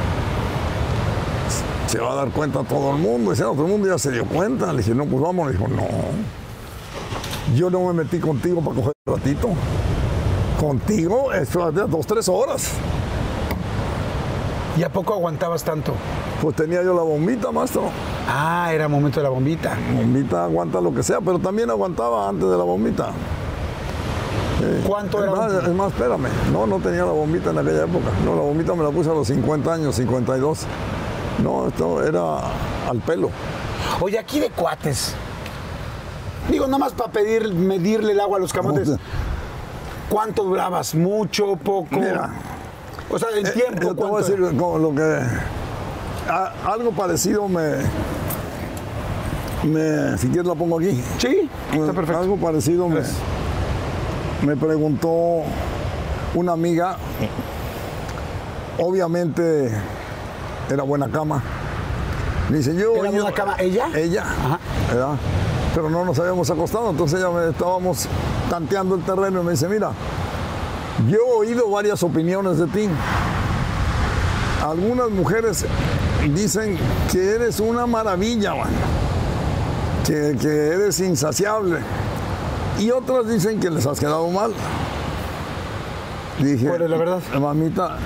se va a dar cuenta todo el mundo. Y dice, no, todo el mundo ya se dio cuenta. Le dije, no, pues vamos. Le dijo, no, yo no me metí contigo para coger un ratito. Contigo, esto de dos, tres horas. ¿Y a poco aguantabas tanto? Pues tenía yo la bombita, maestro. Ah, era momento de la bombita. Bombita aguanta lo que sea, pero también aguantaba antes de la bombita. Eh, ¿Cuánto es era? Más, es más, espérame. No, no tenía la bombita en aquella época. No, la bombita me la puse a los cincuenta años, cincuenta y dos. No, esto era al pelo. Oye, aquí de cuates. Digo, nada más para pedir, medirle el agua a los camotes. No, ¿Cuánto durabas? ¿Mucho? ¿Poco? Mira. O sea, el Eh, tiempo. yo te voy a ¿cuánto decir era? como lo que... a- algo parecido me... me si quieres la pongo aquí. Sí, está perfecto. Algo parecido me, Gracias. me preguntó una amiga. Obviamente era buena cama. Me dice, yo... ¿Era yo- buena cama ella? Ella, Ajá. ¿verdad? Pero no nos habíamos acostado, entonces ella me estábamos tanteando el terreno y me dice, mira, yo he oído varias opiniones de ti. Algunas mujeres dicen que eres una maravilla, man, que, que eres insaciable. Y otras dicen que les has quedado mal. Dije, ¿Cuál es la verdad? mamita,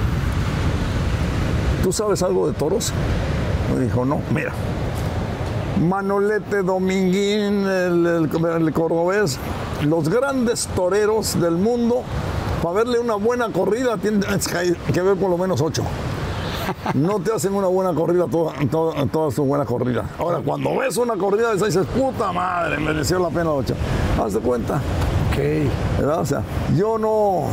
¿tú sabes algo de toros? Me dijo, no, mira. Manolete, Dominguín, el, el, el cordobés, los grandes toreros del mundo, para verle una buena corrida tienes que ver por lo menos ocho. No te hacen una buena corrida toda, toda, toda su buena corrida. Ahora, cuando ves una corrida de esa dices, puta madre, mereció la pena ocho. Haz de cuenta. Ok. ¿Verdad? O sea, yo no,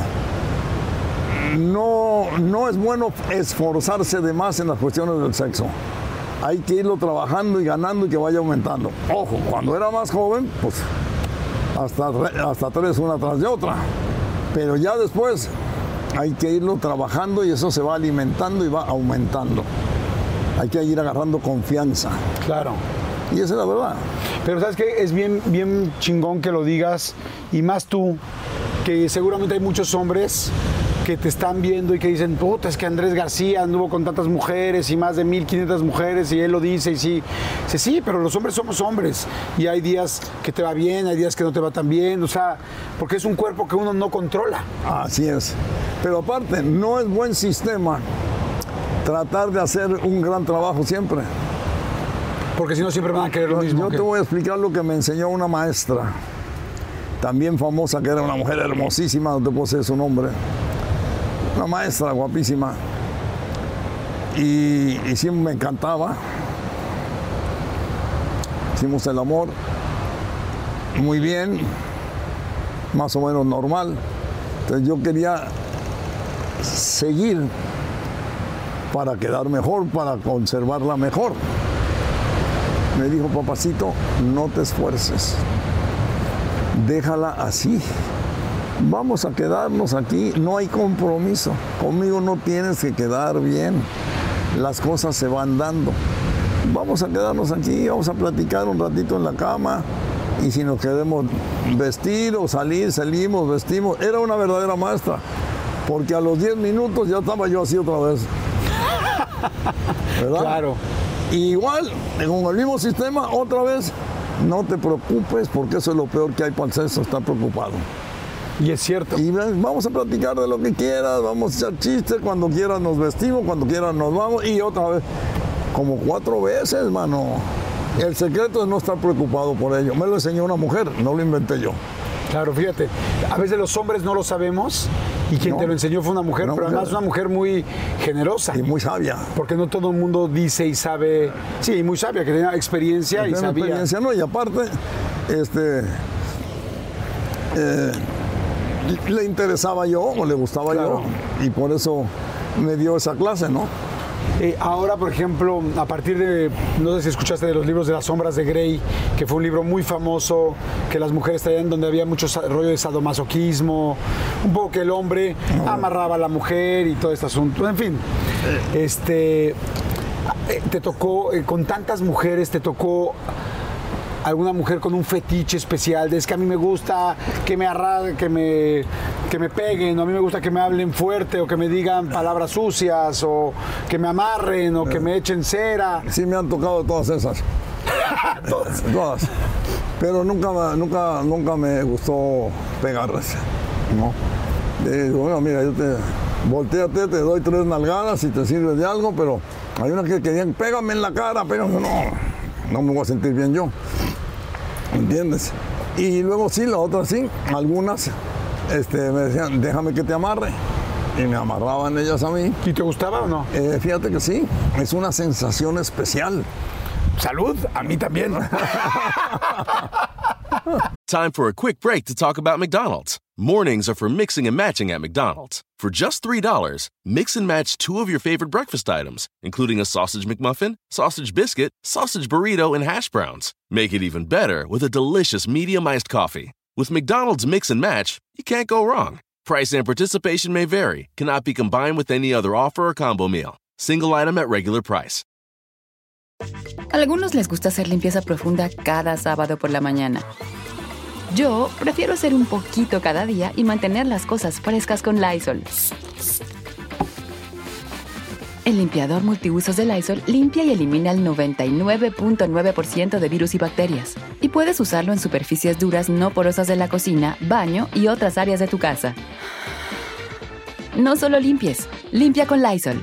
no, no es bueno esforzarse de más en las cuestiones del sexo. Hay que irlo trabajando y ganando y que vaya aumentando. Ojo, cuando era más joven, pues hasta, hasta tres una tras de otra. Pero ya después hay que irlo trabajando y eso se va alimentando y va aumentando. Hay que ir agarrando confianza. Claro. Y esa es la verdad. Pero sabes que es bien, bien chingón que lo digas, y más tú, que seguramente hay muchos hombres que te están viendo y que dicen, puta, es que Andrés García anduvo con tantas mujeres y más de mil quinientas mujeres y él lo dice y sí. Dice, sí, pero los hombres somos hombres y hay días que te va bien, hay días que no te va tan bien, o sea, porque es un cuerpo que uno no controla. Así es. Pero aparte, no es buen sistema tratar de hacer un gran trabajo siempre. Porque si no siempre van a querer lo mismo. Yo ¿o qué? te voy a explicar lo que me enseñó una maestra, también famosa, que era una mujer hermosísima, no te puedo decir su nombre. Una maestra guapísima. Y, y siempre me encantaba. Hicimos el amor muy bien, más o menos normal. Entonces yo quería seguir para quedar mejor, para conservarla mejor. Me dijo, papacito, no te esfuerces, déjala así. Vamos a quedarnos aquí, no hay compromiso. Conmigo no tienes que quedar bien. Las cosas se van dando. Vamos a quedarnos aquí, vamos a platicar un ratito en la cama. Y si nos queremos vestir o salir, salimos, vestimos. Era una verdadera maestra. Porque a los diez minutos ya estaba yo así otra vez. ¿Verdad? Claro. Y igual, con el mismo sistema, otra vez, no te preocupes porque eso es lo peor que hay para el sexo, estar preocupado. Y es cierto. Y vamos a platicar de lo que quieras, vamos a echar chistes, cuando quieras nos vestimos, cuando quieras nos vamos, y otra vez, como cuatro veces, mano. El secreto es no estar preocupado por ello. Me lo enseñó una mujer, no lo inventé yo. Claro, fíjate, a veces los hombres no lo sabemos Y quien ¿no? te lo enseñó fue una mujer, Una pero mujer. además una mujer muy generosa. Y muy sabia. Porque no todo el mundo dice y sabe. Sí, muy sabia, que tenía experiencia y Tenía sabía. experiencia, ¿no? Y aparte, este, eh, le interesaba yo o le gustaba Claro. yo. Y por eso me dio esa clase, ¿no? Eh, ahora, por ejemplo, a partir de, no sé si escuchaste de los libros de Las sombras de Grey, que fue un libro muy famoso, que las mujeres traían, donde había mucho sa- rollo de sadomasoquismo, un poco que el hombre amarraba a la mujer y todo este asunto, en fin. Este, eh, te tocó, eh, con tantas mujeres, te tocó alguna mujer con un fetiche especial, de es que a mí me gusta que me arra que me, que me peguen, o a mí me gusta que me hablen fuerte, o que me digan palabras sucias, o que me amarren, o que me echen cera. Sí me han tocado todas esas. Todas. Todas. Pero nunca, me- nunca, nunca me gustó pegarles, ¿no? Le digo, bueno, mira, yo te volteate, te doy tres nalgadas si te sirve de algo, pero hay unas que querían, pégame en la cara, pégame, no, no me voy a sentir bien yo, ¿entiendes? Y luego sí, la otra sí, algunas este, me decían, déjame que te amarre, y me amarraban ellas a mí. ¿Y te gustaba o no? Eh, fíjate que sí, es una sensación especial. Salud, a mí también. Time for a quick break to talk about McDonald's. Mornings are for mixing and matching at McDonald's. For just three dollars, mix and match two of your favorite breakfast items, including a sausage McMuffin, sausage biscuit, sausage burrito, and hash browns. Make it even better with a delicious medium iced coffee. With McDonald's Mix and Match, you can't go wrong. Price and participation may vary, cannot be combined with any other offer or combo meal. Single item at regular price. A algunos les gusta hacer limpieza profunda cada sábado por la mañana. Yo prefiero hacer un poquito cada día y mantener las cosas frescas con Lysol. El limpiador multiusos de Lysol limpia y elimina el noventa y nueve punto nueve por ciento de virus y bacterias. Y puedes usarlo en superficies duras no porosas de la cocina, baño y otras áreas de tu casa. No solo limpies, limpia con Lysol.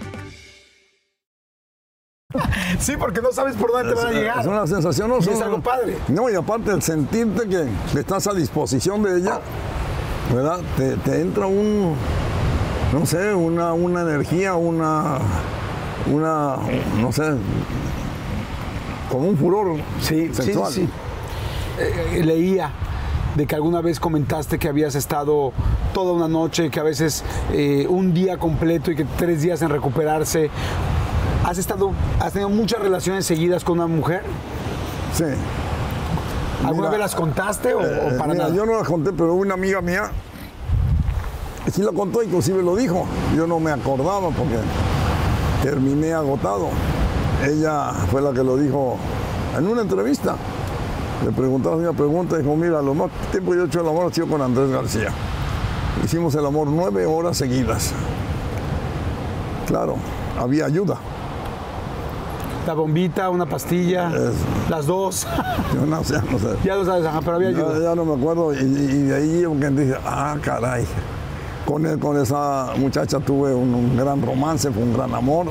Sí, porque no sabes por dónde te van a llegar. Es una sensación, no Y son- es algo padre. No, y aparte el sentirte que, que estás a disposición de ella, ¿verdad? Te, te entra un, no sé, una, una energía, una, una, no sé, como un furor Sí, sí, sexual. sí. Eh, eh, leía de que alguna vez comentaste que habías estado toda una noche, que a veces eh, un día completo y que tres días en recuperarse. ¿Has estado, has tenido muchas relaciones seguidas con una mujer? Sí. ¿Alguna Mira, vez las contaste o, o Eh, para mira, nada? yo no las conté, pero una amiga mía sí la contó, inclusive lo dijo. Yo no me acordaba porque terminé agotado. Ella fue la que lo dijo en una entrevista. Le preguntaron una pregunta y dijo, mira, lo más tiempo que yo he hecho el amor ha sido con Andrés García. Hicimos el amor nueve horas seguidas. Claro, había ayuda. La bombita, una pastilla, Es- las dos. Yo no sé, no sé. Ya lo sabes, ajá, pero había Ya, ayuda. ya no me acuerdo y, y de ahí yo que dije, ah, caray. Con, él, con esa muchacha tuve un, un gran romance, fue un gran amor.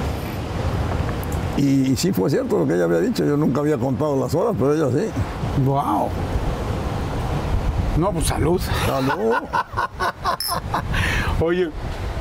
Y, y sí fue cierto lo que ella había dicho, yo nunca había contado las horas, pero ella sí. Wow. No, pues salud. Salud. Oye,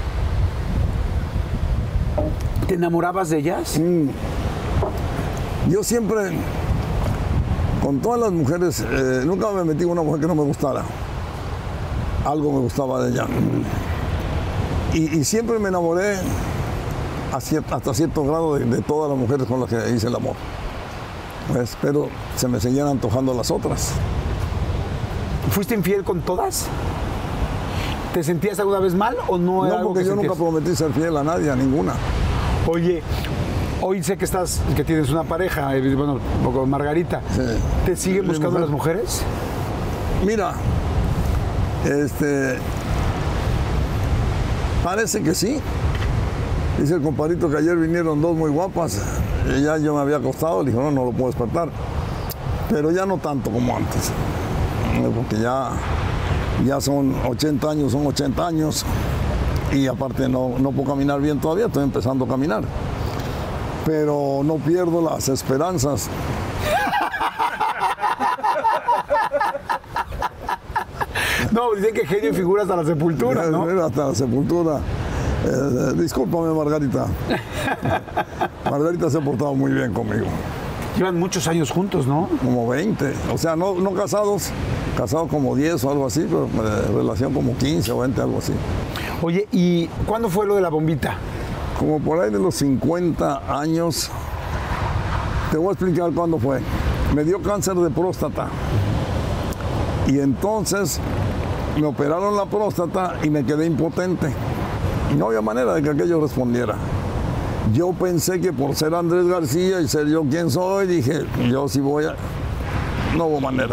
¿te enamorabas de ellas? Mm. Yo siempre, con todas las mujeres, eh, nunca me metí con una mujer que no me gustara. Algo me gustaba de ella. Y, y siempre me enamoré a cier- hasta cierto grado de, de todas las mujeres con las que hice el amor. Pues, pero se me seguían antojando las otras. ¿Fuiste infiel con todas? ¿Te sentías alguna vez mal o no era No, algo porque que yo nunca sentías? prometí ser fiel a nadie, a ninguna. Oye, hoy sé que estás, que tienes una pareja, eh, bueno, con Margarita. Sí. ¿Te siguen Mi buscando mujer. las mujeres? Mira, este, parece que sí. Dice el compadrito que ayer vinieron dos muy guapas. Y ya yo me había acostado, le dijo, no, no lo puedo despertar. Pero ya no tanto como antes. Porque ya, ya son ochenta años, son ochenta años. Y aparte no, no puedo caminar bien todavía, estoy empezando a caminar. Pero no pierdo las esperanzas. No, dicen que genio figura hasta la sepultura, ¿no? Hasta la sepultura. Eh, discúlpame, Margarita. Margarita se ha portado muy bien conmigo. Llevan muchos años juntos, ¿no? Como veinte. O sea, no, no casados, casados como diez o algo así, pero eh, relación como quince o veinte, algo así. Oye, ¿y cuándo fue lo de la bombita? Como por ahí de los cincuenta años. Te voy a explicar cuándo fue. Me dio cáncer de próstata. Y entonces me operaron la próstata y me quedé impotente. No había manera de que aquello respondiera. Yo pensé que por ser Andrés García y ser yo quien soy, dije, yo sí voy a... No hubo manera.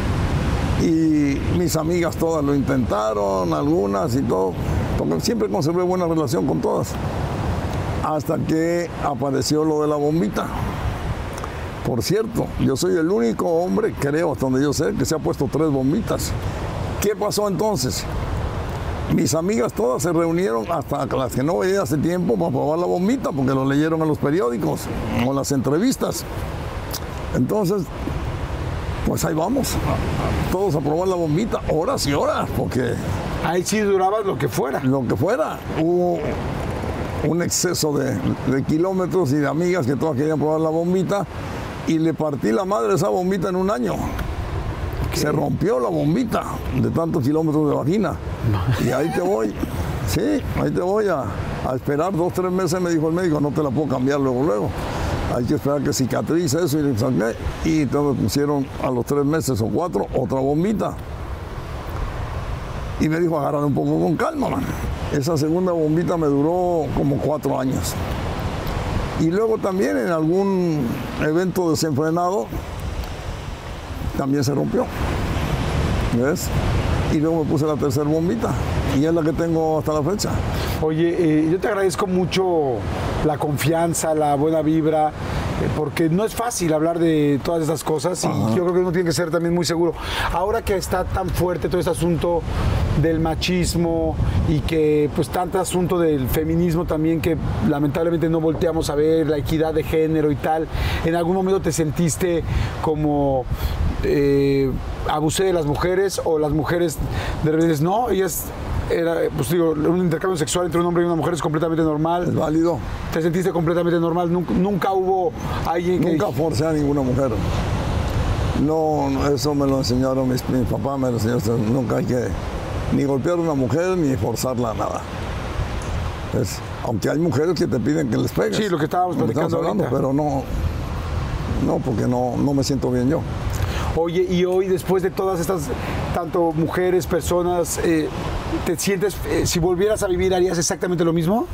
Y mis amigas todas lo intentaron, algunas y todo, porque siempre conservé buena relación con todas. Hasta que apareció lo de la bombita. Por cierto, yo soy el único hombre, creo, hasta donde yo sé, que se ha puesto tres bombitas. ¿Qué pasó entonces? Mis amigas todas se reunieron, hasta las que no veía hace tiempo, para probar la bombita, porque lo leyeron en los periódicos o en las entrevistas. Entonces, pues ahí vamos, todos a probar la bombita, horas y horas, porque... Ahí sí duraba lo que fuera. Lo que fuera. Hubo un exceso de, de kilómetros y de amigas que todas querían probar la bombita, y le partí la madre a esa bombita en un año. Okay. Se rompió la bombita de tantos kilómetros de vagina. Y ahí te voy, sí, ahí te voy a, a esperar dos, tres meses, me dijo el médico, no te la puedo cambiar luego, luego. Hay que esperar que cicatrice eso, y le saqué. Y entonces me pusieron a los tres meses o cuatro otra bombita. Y me dijo, agárrale un poco con calma, man. Esa segunda bombita me duró como cuatro años. Y luego también en algún evento desenfrenado, también se rompió. ¿Ves? Y luego me puse la tercera bombita. Y es la que tengo hasta la fecha. Oye, eh, yo te agradezco mucho la confianza, la buena vibra, eh, porque no es fácil hablar de todas estas cosas. Y Ajá. yo creo que uno tiene que ser también muy seguro. Ahora que está tan fuerte todo este asunto del machismo y que pues tanto asunto del feminismo también, que lamentablemente no volteamos a ver, la equidad de género y tal, ¿en algún momento te sentiste como eh, abusé de las mujeres, o las mujeres de repente no, ellas era, pues digo, un intercambio sexual entre un hombre y una mujer es completamente normal? Es válido. ¿Te sentiste completamente normal? Nunca, nunca hubo alguien que... Nunca forcé a ninguna mujer. No, eso me lo enseñaron mis, mis papás, me lo enseñaron. Nunca hay que ni golpear a una mujer ni forzarla a nada. Es, aunque hay mujeres que te piden que les pegues. Sí, lo que estábamos platicando hablando, pero no, no, porque no, no me siento bien yo. Oye, y hoy, después de todas estas, tanto mujeres, personas, eh, ¿te sientes, eh, si volvieras a vivir, harías exactamente lo mismo?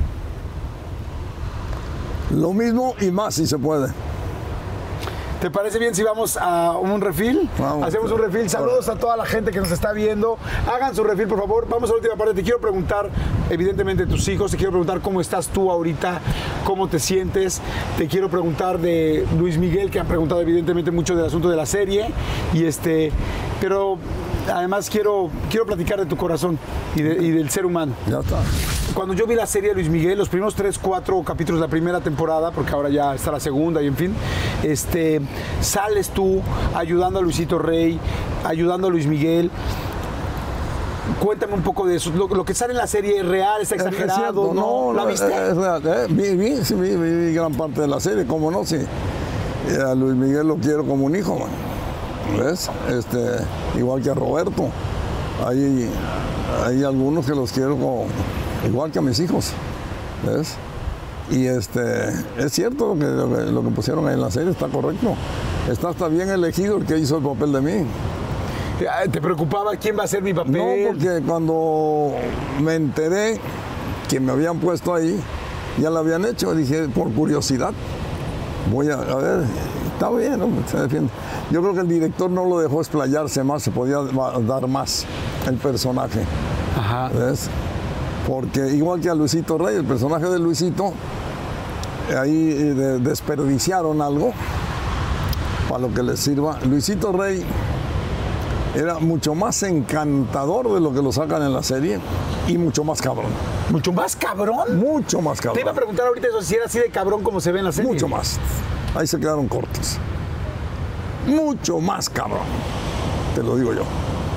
Lo mismo y más, si se puede. ¿Te parece bien si vamos a un refil? Vamos. Hacemos un refil. Saludos a toda la gente que nos está viendo. Hagan su refil, por favor. Vamos a la última parte. Te quiero preguntar, evidentemente, de tus hijos. Te quiero preguntar cómo estás tú ahorita, cómo te sientes. Te quiero preguntar de Luis Miguel, que han preguntado, evidentemente, mucho del asunto de la serie. Y este, pero además quiero, quiero platicar de tu corazón y, de, y del ser humano. Ya está. Cuando yo vi la serie de Luis Miguel, los primeros tres, cuatro capítulos de la primera temporada, porque ahora ya está la segunda y en fin, este, sales tú ayudando a Luisito Rey, ayudando a Luis Miguel. Cuéntame un poco de eso. Lo, lo que sale en la serie es real, está exagerado, es cierto, ¿no? ¿no? ¿La viste? Es real. Eh, vi, vi, sí, vi, vi, vi gran parte de la serie, ¿cómo no? Sí. Y a Luis Miguel lo quiero como un hijo, man. ¿Ves? Este, igual que a Roberto. Hay, hay algunos que los quiero como, igual que a mis hijos. ¿Ves? Y este, es cierto lo que, lo que, lo que pusieron ahí en la serie, está correcto. Está hasta bien elegido el que hizo el papel de mí. ¿Te preocupaba quién va a ser mi papel? No, porque cuando me enteré que me habían puesto ahí, ya lo habían hecho, dije, por curiosidad, voy a, a ver, está bien, ¿no? Se defiende. Yo creo que el director no lo dejó explayarse más, se podía dar más el personaje. Ajá. ¿Ves? Porque igual que a Luisito Rey, el personaje de Luisito, ahí de, desperdiciaron algo para lo que les sirva. Luisito Rey era mucho más encantador de lo que lo sacan en la serie y mucho más cabrón. ¿Mucho más cabrón? Mucho más cabrón. Te iba a preguntar ahorita eso, si era así de cabrón como se ve en la serie. Mucho más. Ahí se quedaron cortos. Mucho más cabrón. Te lo digo yo.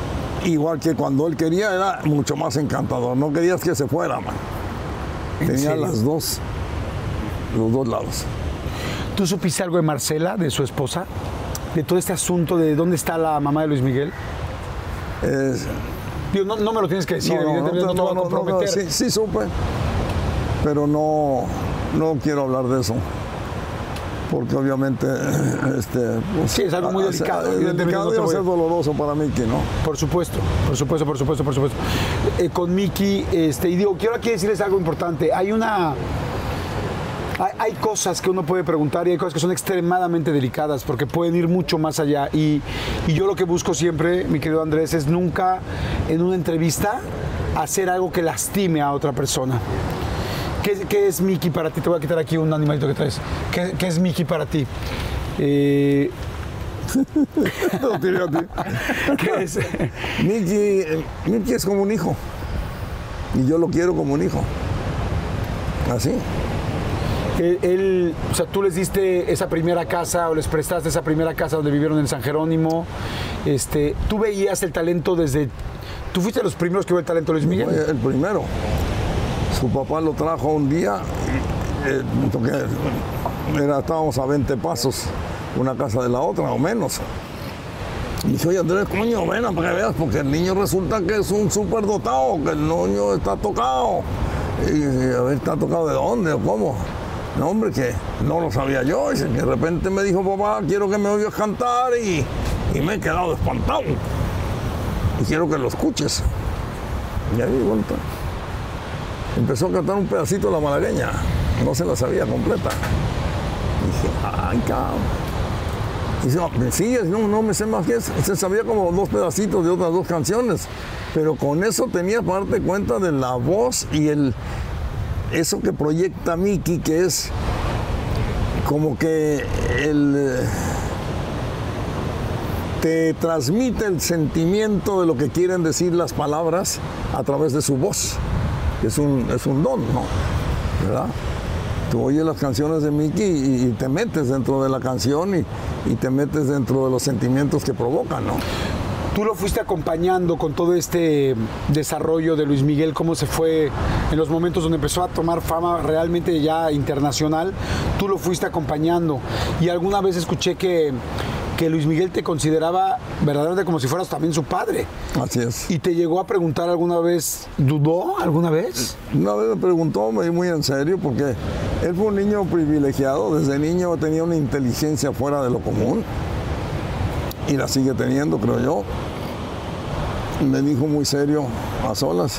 igual que cuando él quería, era mucho más encantador. No querías que se fuera, man. Tenía las dos, los dos lados. ¿Tú supiste algo de Marcela, de su esposa? De todo este asunto de dónde está la mamá de Luis Miguel. Es, Digo, no, no me lo tienes que decir, no, no, evidentemente no, no, no te voy a no, comprometer. no, sí, sí supe, pero no, no quiero hablar de eso. Porque obviamente este, pues, sí, es algo muy delicado. Es delicado y va a ser doloroso para Miki, ¿no? Por supuesto, por supuesto, por supuesto, por supuesto. Eh, con Miki, este, y digo, quiero aquí decirles algo importante. Hay una... Hay, hay cosas que uno puede preguntar y hay cosas que son extremadamente delicadas porque pueden ir mucho más allá. Y, y yo lo que busco siempre, mi querido Andrés, es nunca en una entrevista hacer algo que lastime a otra persona. ¿Qué, qué es Miki para ti? Te voy a quitar aquí un animalito que traes. ¿Qué, qué es Miki para ti? Eh... no, te digo a ti. ¿Qué es? Miki, Miki es como un hijo. Y yo lo quiero como un hijo. Así. Él, él, o sea, tú les diste esa primera casa o les prestaste esa primera casa donde vivieron en San Jerónimo. Este, tú veías el talento desde... Tú fuiste de los primeros que vio el talento de Luis Miguel. Fue el primero. Su papá lo trajo un día, eh, porque era, estábamos a veinte pasos, una casa de la otra o menos. Y dije, oye Andrés, coño, ven para que veas, porque el niño resulta que es un súper dotado, que el niño está tocado. Y a ver, ¿está tocado de dónde o cómo? No, hombre, que no lo sabía yo. Y de repente me dijo, papá, quiero que me oigas cantar y, y me he quedado espantado. Y quiero que lo escuches. Y ahí, bueno, empezó a cantar un pedacito de la malagueña. No se la sabía completa. Y dije, ay, cabrón. Y dice, ¿me sigues? No, no me sé más que eso. Se sabía como dos pedacitos de otras dos canciones. Pero con eso tenía para darte cuenta de la voz y el... eso que proyecta Miki, que es como que el, te transmite el sentimiento de lo que quieren decir las palabras a través de su voz. Es un, es un don, ¿no? ¿Verdad? Tú oyes las canciones de Miki y, y te metes dentro de la canción y, y te metes dentro de los sentimientos que provocan, ¿no? Tú lo fuiste acompañando con todo este desarrollo de Luis Miguel, cómo se fue en los momentos donde empezó a tomar fama realmente ya internacional. Tú lo fuiste acompañando y alguna vez escuché que, que Luis Miguel te consideraba verdaderamente como si fueras también su padre. Así es. ¿Y te llegó a preguntar alguna vez, dudó alguna vez? Una vez me preguntó, me di muy en serio, porque él fue un niño privilegiado. Desde niño tenía una inteligencia fuera de lo común. Y la sigue teniendo, creo yo. Me dijo muy serio, a solas,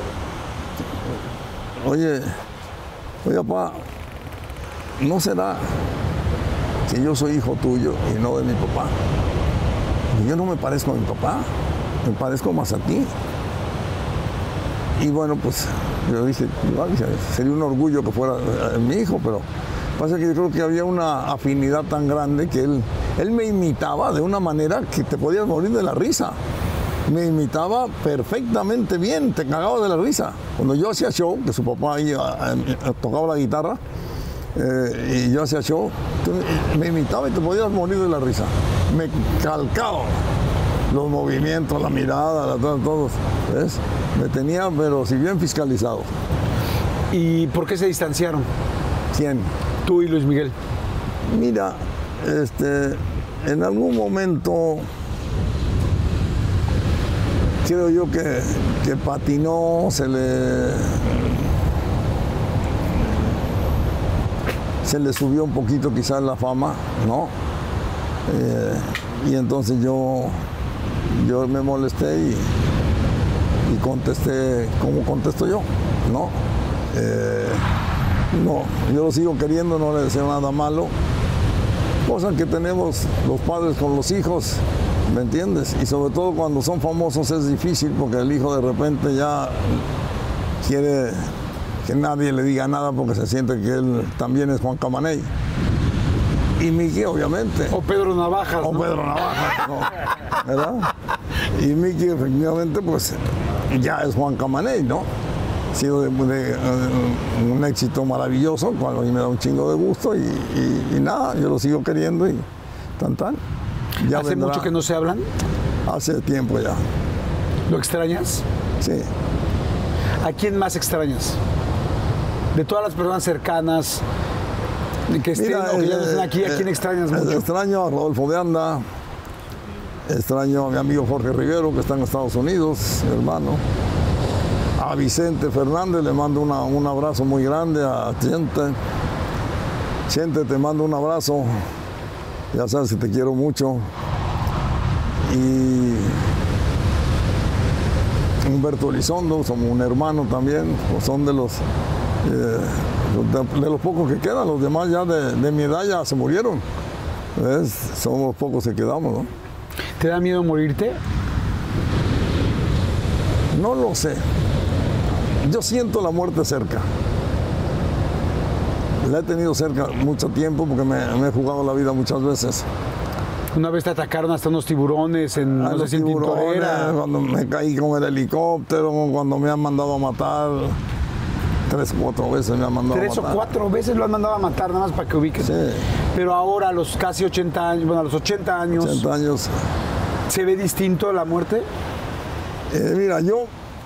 oye, oye, papá, ¿no será que yo soy hijo tuyo y no de mi papá? Yo no me parezco a mi papá, me parezco más a ti. Y bueno, pues yo dije, sería un orgullo que fuera mi hijo, pero pasa que yo creo que había una afinidad tan grande que él, él me imitaba de una manera que te podías morir de la risa. Me imitaba perfectamente bien, te cagabas de la risa. Cuando yo hacía show, que su papá ahí a, a, a, tocaba la guitarra, eh, y yo hacía show, me imitaba y te podías morir de la risa. Me calcaba los movimientos, la mirada, la, todo, todo, ¿ves? Me tenía, pero si bien fiscalizado. ¿Y por qué se distanciaron? ¿Quién? Tú y Luis Miguel. Mira, este, en algún momento creo yo que, que patinó, se le, se le subió un poquito quizás la fama, ¿no? Eh, y entonces yo, yo me molesté y, y contesté como contesto yo, ¿no? Eh, no, yo lo sigo queriendo, no le deseo nada malo. Cosa que tenemos los padres con los hijos, ¿me entiendes? Y sobre todo cuando son famosos es difícil porque el hijo de repente ya quiere que nadie le diga nada porque se siente que él también es Juan Camaney. Y Miki, obviamente. O Pedro Navajas, O ¿no? Pedro Navajas, ¿no? ¿Verdad? Y Miki, efectivamente, pues ya es Juan Camaney, ¿no? Ha sido de, de, uh, un éxito maravilloso, cual a mí me da un chingo de gusto y, y, y nada, yo lo sigo queriendo y tan tan. Ya ¿Hace vendrá. mucho que no se hablan? Hace tiempo ya. ¿Lo extrañas? Sí. ¿A quién más extrañas? De todas las personas cercanas que estén Mira, o que ya no estén eh, aquí, ¿a quién eh, extrañas mucho? Extraño a Rodolfo de Anda, extraño a mi amigo Jorge Rivero, que está en Estados Unidos, mi hermano. A Vicente Fernández le mando una, un abrazo muy grande, a Chente. Chente, te mando un abrazo, ya sabes que te quiero mucho. Y Humberto Elizondo, somos un hermano también, pues son de los, eh, de, de los pocos que quedan, los demás ya de, de mi edad ya se murieron. ¿Ves? Somos pocos que quedamos, ¿no? ¿Te da miedo morirte? No lo sé. Yo siento la muerte cerca. La he tenido cerca mucho tiempo porque me, me he jugado la vida muchas veces. Una vez te atacaron hasta unos tiburones en, A no sé los si en tiburones, Tintorera. cuando me caí con el helicóptero, cuando me han mandado a matar. Tres o cuatro veces me han mandado Tres a o matar. cuatro veces lo han mandado a matar, nada más para que ubiques. Sí. Pero ahora, a los casi ochenta años, bueno, a los ochenta años, ochenta años. ¿se ve distinto la muerte? Eh, mira, yo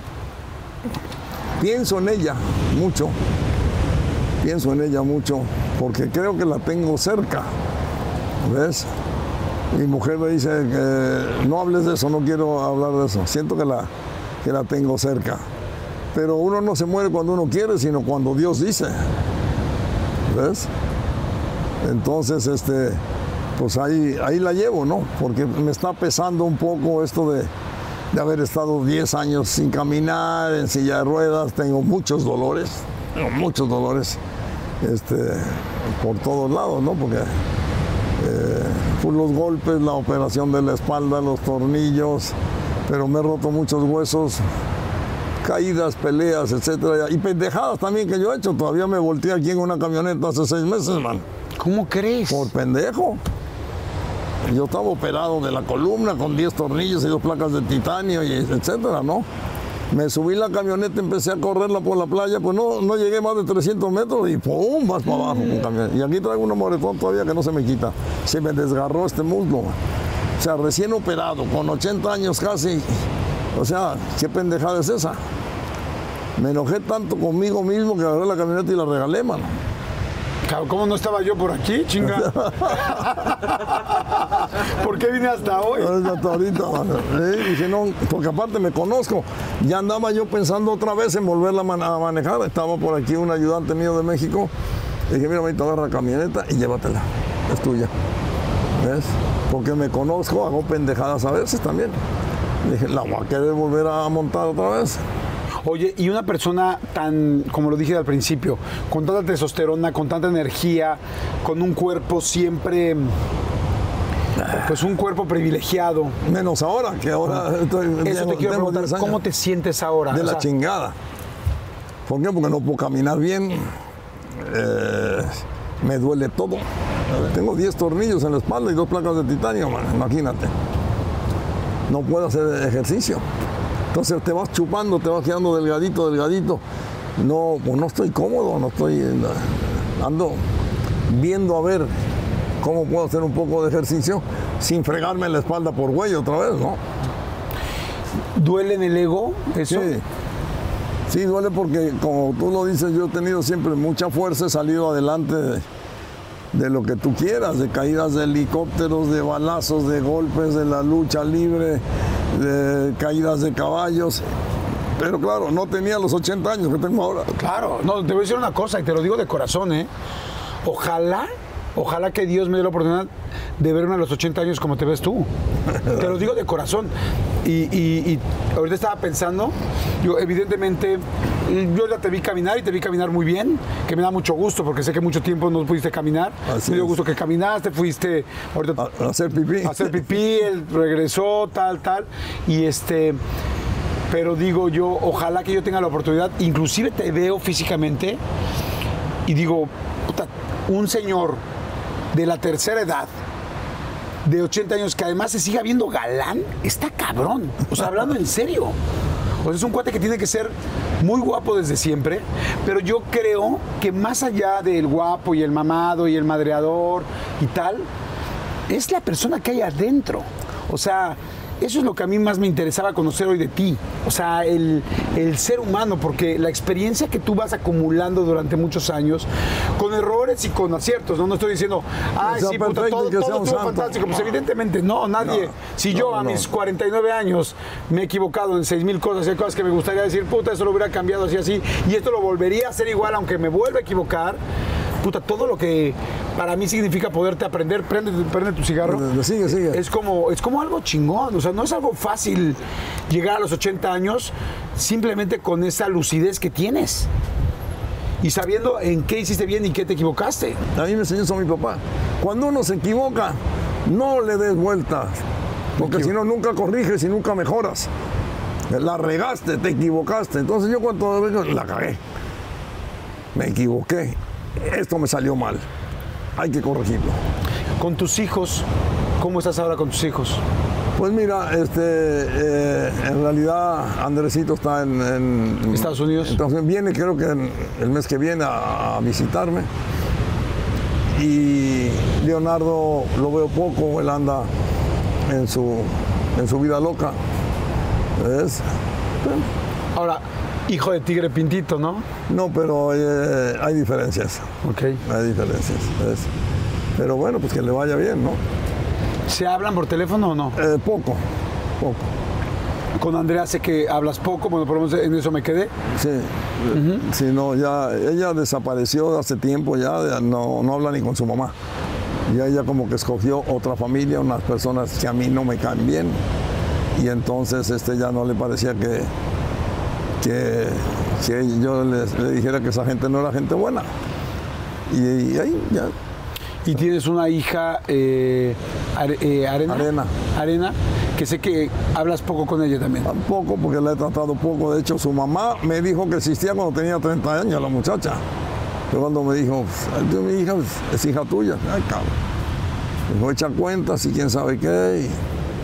pienso en ella mucho. Pienso en ella mucho porque creo que la tengo cerca. ¿Ves? Mi mujer me dice que no hables de eso, no quiero hablar de eso. Siento que la, que la tengo cerca. Pero uno no se muere cuando uno quiere, sino cuando Dios dice. ¿Ves? Entonces, este, pues ahí, ahí la llevo, ¿no? Porque me está pesando un poco esto de, de haber estado diez años sin caminar, en silla de ruedas. Tengo muchos dolores, tengo muchos dolores este, por todos lados, ¿no? Porque eh, por los golpes, la operación de la espalda, los tornillos, pero me he roto muchos huesos. Caídas, peleas, etcétera, y pendejadas también que yo he hecho. Todavía me volteé aquí en una camioneta hace seis meses, man. ¿Cómo crees? Por pendejo. Yo estaba operado de la columna con diez tornillos y dos placas de titanio, y etcétera, ¿no? Me subí la camioneta, empecé a correrla por la playa, pues no, no llegué más de trescientos metros y ¡pum! Vas para abajo con camioneta. Y aquí traigo un moretón todavía que no se me quita. Se me desgarró este muslo, man. O sea, recién operado, con ochenta años casi. O sea, ¿qué pendejada es esa? Me enojé tanto conmigo mismo que agarré la camioneta y la regalé, mano. ¿Cómo no estaba yo por aquí, chinga? ¿Por qué vine hasta hoy? Hasta ahorita, mano. Sí, dije, no, porque aparte me conozco. Ya andaba yo pensando otra vez en volverla a manejar. Estaba por aquí un ayudante mío de México. Le dije, mira, ahorita agarra la camioneta y llévatela. Es tuya. ¿Ves? Porque me conozco, hago pendejadas a veces también. Dije, la voy a querer volver a montar otra vez. Oye, y una persona tan, como lo dije al principio, con tanta testosterona, con tanta energía, con un cuerpo siempre, pues un cuerpo privilegiado. Menos ahora, que ahora estoy... Eso te quiero preguntar, ¿cómo te sientes ahora? De O la sea, chingada. ¿Por qué? Porque no puedo caminar bien. Eh, me duele todo. Tengo diez tornillos en la espalda y dos placas de titanio, man, imagínate. No puedo hacer ejercicio. Entonces te vas chupando, te vas quedando delgadito, delgadito. No, pues no estoy cómodo, no estoy... Ando viendo a ver cómo puedo hacer un poco de ejercicio sin fregarme la espalda por güey otra vez, ¿no? ¿Duele en el ego eso? Sí. Sí, duele porque, como tú lo dices, yo he tenido siempre mucha fuerza, he salido adelante de, de lo que tú quieras, de caídas de helicópteros, de balazos, de golpes, de la lucha libre, de caídas de caballos. Pero claro, no tenía los ochenta años que tengo ahora. Claro, no, te voy a decir una cosa y te lo digo de corazón, ¿eh? Ojalá, ojalá que Dios me dé la oportunidad de verme a los ochenta años como te ves tú. Te lo digo de corazón. Y, y, y ahorita estaba pensando, yo evidentemente, yo ya te vi caminar y te vi caminar muy bien, que me da mucho gusto porque sé que mucho tiempo no pudiste caminar. Así me dio es. gusto que caminaste, fuiste ahorita A, a hacer pipí. a hacer pipí, él regresó, tal, tal. Y este, pero digo yo, ojalá que yo tenga la oportunidad, inclusive te veo físicamente y digo, puta, un señor de la tercera edad, de ochenta años, que además se siga viendo galán, está cabrón. O sea, hablando en serio. O sea, es un cuate que tiene que ser muy guapo desde siempre, pero yo creo que más allá del guapo y el mamado y el madreador y tal, es la persona que hay adentro. O sea, eso es lo que a mí más me interesaba conocer hoy de ti. O sea, el, el ser humano, porque la experiencia que tú vas acumulando durante muchos años, con errores y con aciertos, no, no estoy diciendo, ay, sí, puta, todo, todo estuvo fantástico. Pues evidentemente no, nadie. No, si yo no, a no. mis cuarenta y nueve años me he equivocado en seis mil cosas, hay cosas que me gustaría decir, puta, eso lo hubiera cambiado así, así, y esto lo volvería a hacer igual, aunque me vuelva a equivocar. Puta, todo lo que para mí significa poderte aprender, prende, prende tu cigarro. Sigue, sigue. Es como, es como algo chingón, o sea, no es algo fácil llegar a los ochenta años simplemente con esa lucidez que tienes y sabiendo en qué hiciste bien y qué te equivocaste. A mí me enseñó eso mi papá. Cuando uno se equivoca, no le des vueltas, porque si no, nunca corriges y nunca mejoras. La regaste, te equivocaste. Entonces yo cuando la cagué, me equivoqué. Esto me salió mal, hay que corregirlo. Con tus hijos, ¿cómo estás ahora con tus hijos? Pues mira, este, eh, en realidad Andresito está en, en Estados Unidos. Entonces viene, creo que en, el mes que viene a, a visitarme. Y Leonardo lo veo poco, él anda en su, en su vida loca. ¿Ves? Ahora, hijo de tigre pintito, ¿no? No, pero eh, hay diferencias. Ok. Hay diferencias. ¿Ves? Pero bueno, pues que le vaya bien, ¿no? ¿Se hablan por teléfono o no? Eh, poco, poco. Con Andrea sé que hablas poco, bueno, por lo menos en eso me quedé. Sí, uh-huh. Sí, no, ya, ella desapareció hace tiempo, ya no, no habla ni con su mamá. Ya ella como que escogió otra familia, unas personas que a mí no me caen bien. Y entonces este ya no le parecía que... Que, que yo le, le dijera que esa gente no era gente buena. Y, y ahí ya. Y tienes una hija, eh, Are, eh, Arena, Arena. Arena, que sé que hablas poco con ella también. Poco, porque la he tratado poco. De hecho, su mamá me dijo que existía cuando tenía treinta años, la muchacha. Pero cuando me dijo, mi hija es hija tuya. Ay, cabrón. Me dijo, echa cuentas y quién sabe qué. Y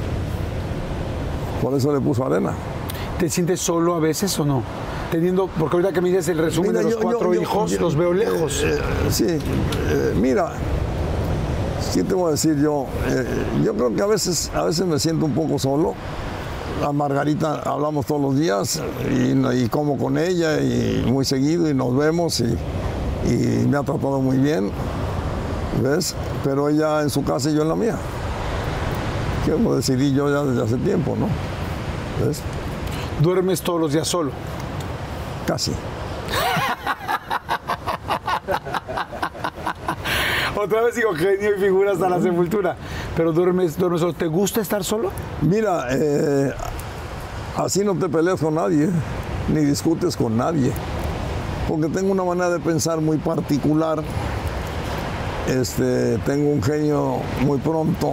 por eso le puso Arena. ¿Te sientes solo a veces o no? Teniendo, porque ahorita que me dices el resumen mira, de los yo, cuatro yo, hijos, yo, los veo lejos. Eh, eh, sí, eh, mira, ¿qué te voy a decir yo? Eh, yo creo que a veces, a veces me siento un poco solo. A Margarita hablamos todos los días y, y como con ella y muy seguido y nos vemos y, y me ha tratado muy bien, ¿ves? Pero ella en su casa y yo en la mía. Que lo decidí yo ya desde hace tiempo, ¿no? ¿Ves? ¿Duermes todos los días solo? Casi. Otra vez digo genio y figura hasta la sepultura. Pero duermes, duermes solo. ¿Te gusta estar solo? Mira, eh, así no te peleas con nadie, ni discutes con nadie. Porque tengo una manera de pensar muy particular. Este, tengo un genio muy pronto.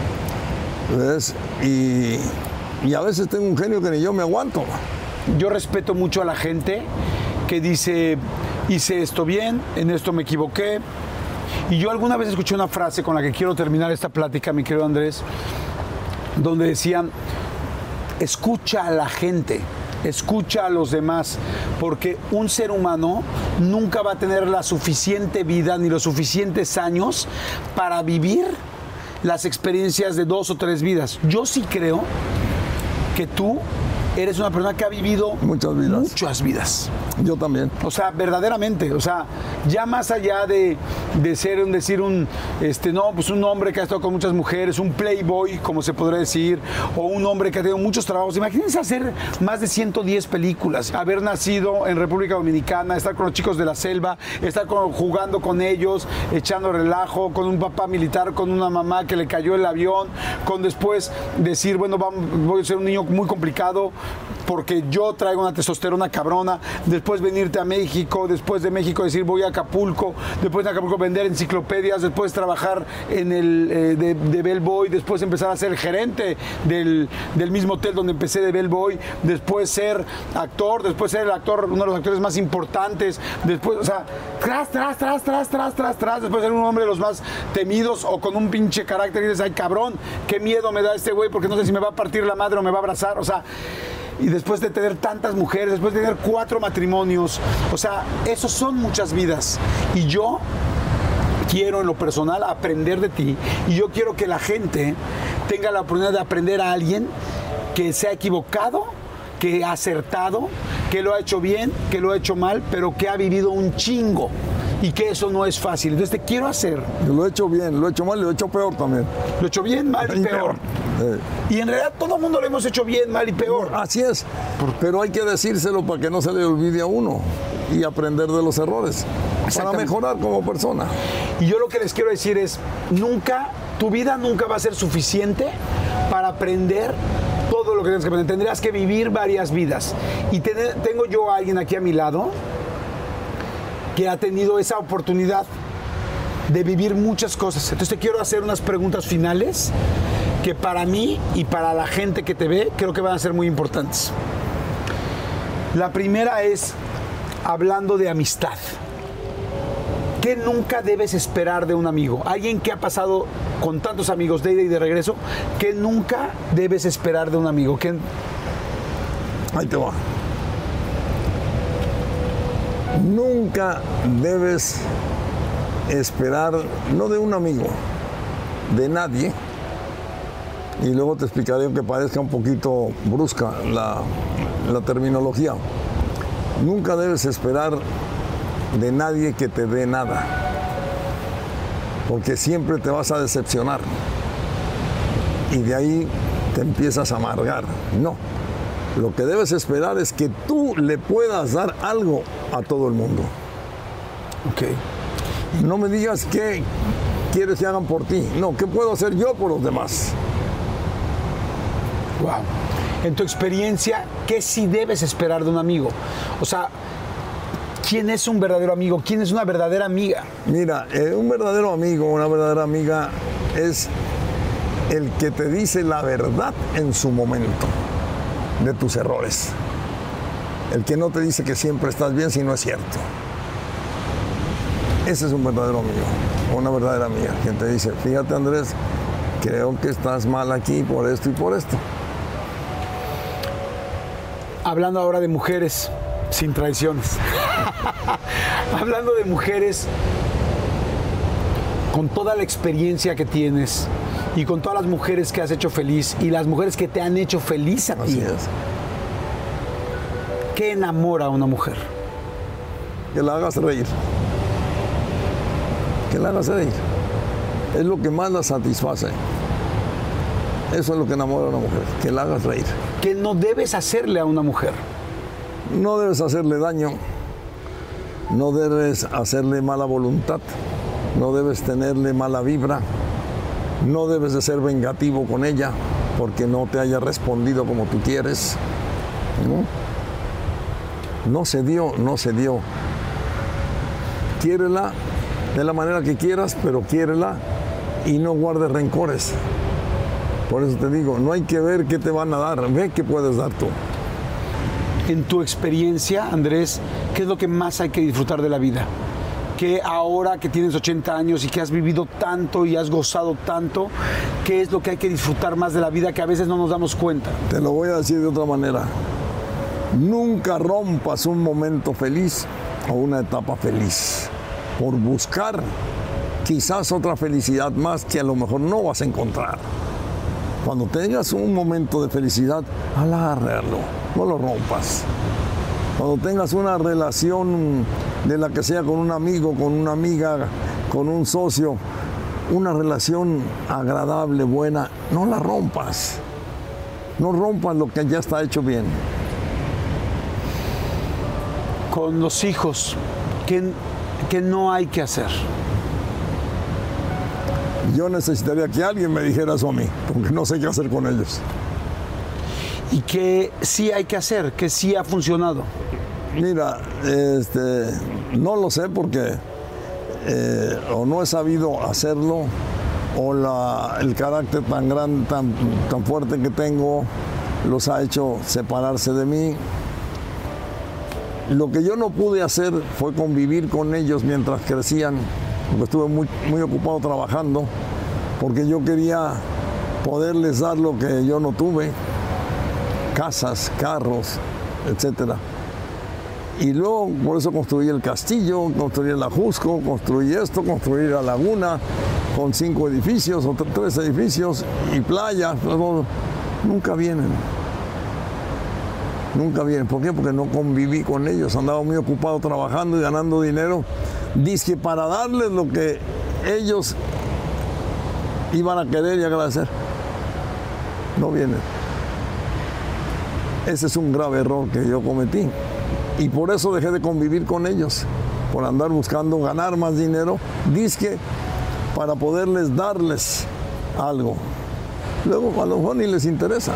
¿Ves? Y... Y a veces tengo un genio que ni yo me aguanto. Yo respeto mucho a la gente que dice, hice esto bien, en esto me equivoqué. Y yo alguna vez escuché una frase con la que quiero terminar esta plática, mi querido Andrés, donde decían, escucha a la gente, escucha a los demás, porque un ser humano nunca va a tener la suficiente vida ni los suficientes años para vivir las experiencias de dos o tres vidas. Yo sí creo que tú eres una persona que ha vivido muchas vidas. Muchas vidas. Yo también. O sea, verdaderamente, o sea, ya más allá de, de ser un decir un, este, no, pues un hombre que ha estado con muchas mujeres, un playboy, como se podría decir, o un hombre que ha tenido muchos trabajos. Imagínense hacer más de ciento diez películas, haber nacido en República Dominicana, estar con los chicos de la selva, estar con, jugando con ellos, echando relajo, con un papá militar, con una mamá que le cayó el avión, con después decir, bueno, vamos, voy a ser un niño muy complicado porque yo traigo una testosterona cabrona, después venirte a México, después de México decir voy a Acapulco, después de Acapulco vender enciclopedias, después trabajar en el eh, de, de Bellboy, después empezar a ser gerente del, del mismo hotel donde empecé de Bellboy, después ser actor, después ser el actor, uno de los actores más importantes, después, o sea, tras, tras, tras, tras, tras, tras, tras, después ser un hombre de los más temidos o con un pinche carácter y dices, ay cabrón, qué miedo me da este güey porque no sé si me va a partir la madre o me va a abrazar, o sea, y después de tener tantas mujeres, después de tener cuatro matrimonios, o sea, esos son muchas vidas. Y yo quiero en lo personal aprender de ti y yo quiero que la gente tenga la oportunidad de aprender a alguien que se ha equivocado, que ha acertado, que lo ha hecho bien, que lo ha hecho mal, pero que ha vivido un chingo y que eso no es fácil. Entonces te quiero hacer. Yo lo he hecho bien, lo he hecho mal y lo he hecho peor también. Lo he hecho bien, mal y, y peor. peor. Eh. Y en realidad todo el mundo lo hemos hecho bien, mal y peor. Así es, pero hay que decírselo para que no se le olvide a uno y aprender de los errores, para mejorar como persona. Y yo lo que les quiero decir es, nunca, tu vida nunca va a ser suficiente para aprender todo lo que tienes que aprender. Tendrás que vivir varias vidas. Y tener, tengo yo a alguien aquí a mi lado que ha tenido esa oportunidad de vivir muchas cosas. Entonces te quiero hacer unas preguntas finales que para mí y para la gente que te ve creo que van a ser muy importantes. La primera es hablando de amistad. ¿Qué nunca debes esperar de un amigo? Alguien que ha pasado con tantos amigos de ida y de regreso, ¿qué nunca debes esperar de un amigo? ¿Qué... Ahí te va. Nunca debes esperar, no de un amigo, de nadie, y luego te explicaré, aunque parezca un poquito brusca la, la terminología. Nunca debes esperar de nadie que te dé nada, porque siempre te vas a decepcionar y de ahí te empiezas a amargar. No, lo que debes esperar es que tú le puedas dar algo a todo el mundo. Ok. No me digas qué quieres que hagan por ti, no, ¿qué puedo hacer yo por los demás? Wow. En tu experiencia, ¿qué sí debes esperar de un amigo? O sea, ¿quién es un verdadero amigo? ¿Quién es una verdadera amiga? Mira, eh, un verdadero amigo, una verdadera amiga es el que te dice la verdad en su momento de tus errores. El que no te dice que siempre estás bien si no es cierto. Ese es un verdadero amigo, o una verdadera amiga, quien te dice, fíjate Andrés, creo que estás mal aquí por esto y por esto. Hablando ahora de mujeres sin traiciones. Hablando de mujeres con toda la experiencia que tienes y con todas las mujeres que has hecho feliz y las mujeres que te han hecho feliz a ti. Así es. ¿Qué enamora a una mujer? Que la hagas reír. Que la hagas reír. Es lo que más la satisface. Eso es lo que enamora a una mujer, que la hagas reír. ¿Qué no debes hacerle a una mujer? No debes hacerle daño, no debes hacerle mala voluntad, no debes tenerle mala vibra, no debes de ser vengativo con ella porque no te haya respondido como tú quieres. No, no se dio, no se dio. Quiérela de la manera que quieras, pero quiérela y no guardes rencores. Por eso te digo, no hay que ver qué te van a dar, ve qué puedes dar tú. En tu experiencia, Andrés, ¿qué es lo que más hay que disfrutar de la vida? Que ahora que tienes ochenta años y que has vivido tanto y has gozado tanto, ¿qué es lo que hay que disfrutar más de la vida que a veces no nos damos cuenta? Te lo voy a decir de otra manera. Nunca rompas un momento feliz o una etapa feliz por buscar quizás otra felicidad más que a lo mejor no vas a encontrar. Cuando tengas un momento de felicidad, alárgalo, no lo rompas. Cuando tengas una relación de la que sea con un amigo, con una amiga, con un socio, una relación agradable, buena, no la rompas. No rompas lo que ya está hecho bien. Con los hijos, ¿qué, qué no hay que hacer? Yo necesitaría que alguien me dijera eso a mí, porque no sé qué hacer con ellos. ¿Y qué sí hay que hacer? ¿Qué sí ha funcionado? Mira, este, no lo sé porque eh, o no he sabido hacerlo o la, el carácter tan grande, tan, tan fuerte que tengo los ha hecho separarse de mí. Lo que yo no pude hacer fue convivir con ellos mientras crecían, porque estuve muy, muy ocupado trabajando, porque yo quería poderles dar lo que yo no tuve, casas, carros, etcétera. Y luego por eso construí el castillo, construí el Ajusco, construí esto, construí la laguna con cinco edificios o tres edificios y playas. Nunca vienen. Nunca vienen. ¿Por qué? Porque no conviví con ellos. Andaba muy ocupado trabajando y ganando dinero. Dice que para darles lo que ellos iban a querer y agradecer. No vienen. Ese es un grave error que yo cometí. Y por eso dejé de convivir con ellos. Por andar buscando ganar más dinero. Dice que para poderles darles algo. Luego a lo mejor ni les interesa.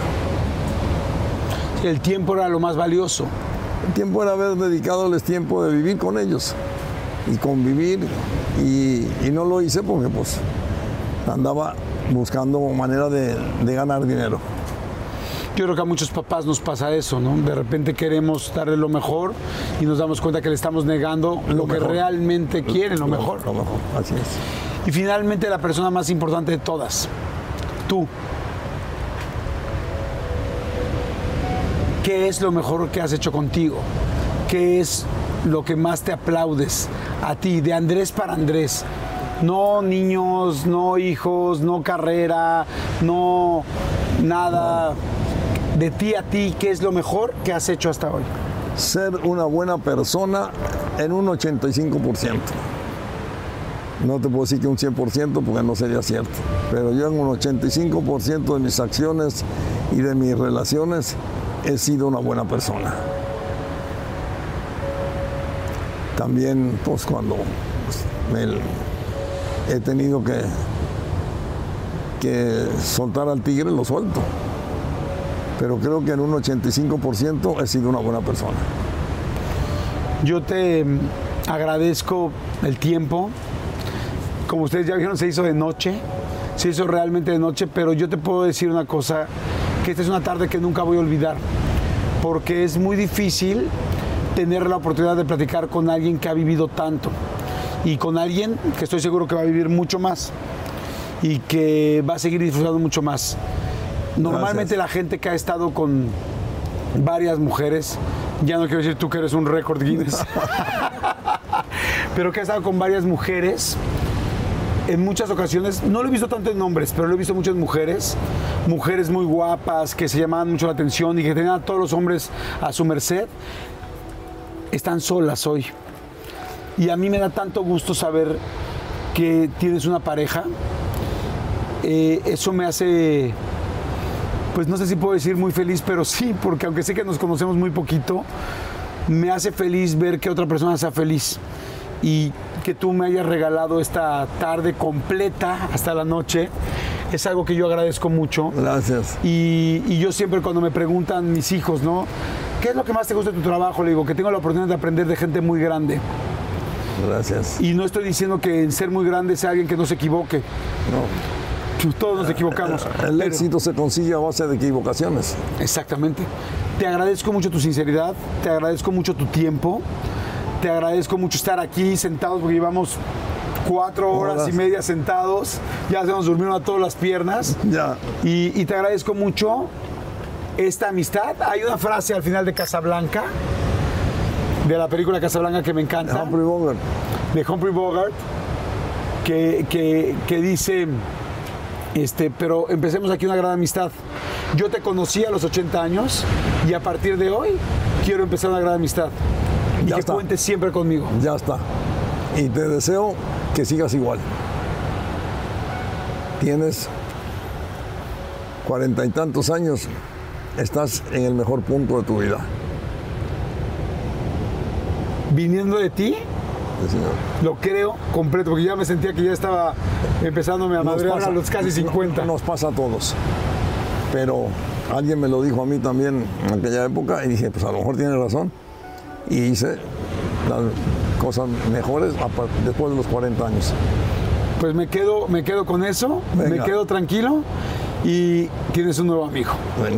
El tiempo era lo más valioso. El tiempo era haber dedicado tiempo de vivir con ellos y convivir y, y no lo hice porque pues andaba buscando manera de, de ganar dinero. Yo creo que a muchos papás nos pasa eso, ¿no? De repente queremos darle lo mejor y nos damos cuenta que le estamos negando lo, lo que realmente quieren, lo, lo mejor. Lo mejor, así es. Y finalmente la persona más importante de todas, tú. ¿Qué es lo mejor que has hecho contigo? ¿Qué es lo que más te aplaudes a ti, de Andrés para Andrés? No niños, no hijos, no carrera, no nada. De ti a ti, ¿qué es lo mejor que has hecho hasta hoy? Ser una buena persona en un ochenta y cinco por ciento. No te puedo decir que un cien por ciento porque no sería cierto. Pero yo en un ochenta y cinco por ciento de mis acciones y de mis relaciones he sido una buena persona. También, pues cuando me, he tenido que, que soltar al tigre, lo suelto. Pero creo que en un ochenta y cinco por ciento he sido una buena persona. Yo te agradezco el tiempo. Como ustedes ya vieron, se hizo de noche. Se hizo realmente de noche, pero yo te puedo decir una cosa, que esta es una tarde que nunca voy a olvidar, porque es muy difícil tener la oportunidad de platicar con alguien que ha vivido tanto y con alguien que estoy seguro que va a vivir mucho más y que va a seguir disfrutando mucho más. Normalmente Gracias. La gente que ha estado con varias mujeres, ya no quiero decir tú que eres un récord Guinness, pero que ha estado con varias mujeres, en muchas ocasiones, no lo he visto tanto en hombres, pero lo he visto muchas mujeres, mujeres muy guapas, que se llamaban mucho la atención y que tenían a todos los hombres a su merced, están solas hoy. Y a mí me da tanto gusto saber que tienes una pareja. Eh, eso me hace, pues no sé si puedo decir muy feliz, pero sí, porque aunque sé que nos conocemos muy poquito, me hace feliz ver que otra persona sea feliz. Y que tú me hayas regalado esta tarde completa hasta la noche, es algo que yo agradezco mucho. Gracias. Y, y yo siempre cuando me preguntan mis hijos, ¿no? ¿Qué es lo que más te gusta de tu trabajo? Le digo, que tengo la oportunidad de aprender de gente muy grande. Gracias. Y no estoy diciendo que en ser muy grande sea alguien que no se equivoque. No. Todos nos equivocamos. El, el pero... éxito se consigue a base de equivocaciones. Exactamente. Te agradezco mucho tu sinceridad, te agradezco mucho tu tiempo. Te agradezco mucho estar aquí sentados porque llevamos cuatro horas, horas y media sentados. Ya se nos durmieron a todas las piernas. Ya. Y, y te agradezco mucho esta amistad. Hay una frase al final de Casablanca, de la película Casablanca, que me encanta. De Humphrey Bogart. De Humphrey Bogart, que, que, que dice, este, pero empecemos aquí una gran amistad. Yo te conocí a los ochenta años y a partir de hoy quiero empezar una gran amistad. Y ya que está. Cuentes siempre conmigo. Ya está. Y te deseo que sigas igual. Tienes cuarenta y tantos años, estás en el mejor punto de tu vida. Viniendo de ti, Sí, señor. lo creo completo, porque ya me sentía que ya estaba empezándome a madrear a los casi cincuenta. Nos pasa a todos. Pero alguien me lo dijo a mí también en aquella época y dije, pues a lo mejor tiene razón. Y hice las cosas mejores después de los cuarenta años. Pues me quedo, me quedo con eso, Venga. me quedo tranquilo y tienes un nuevo amigo. Venga.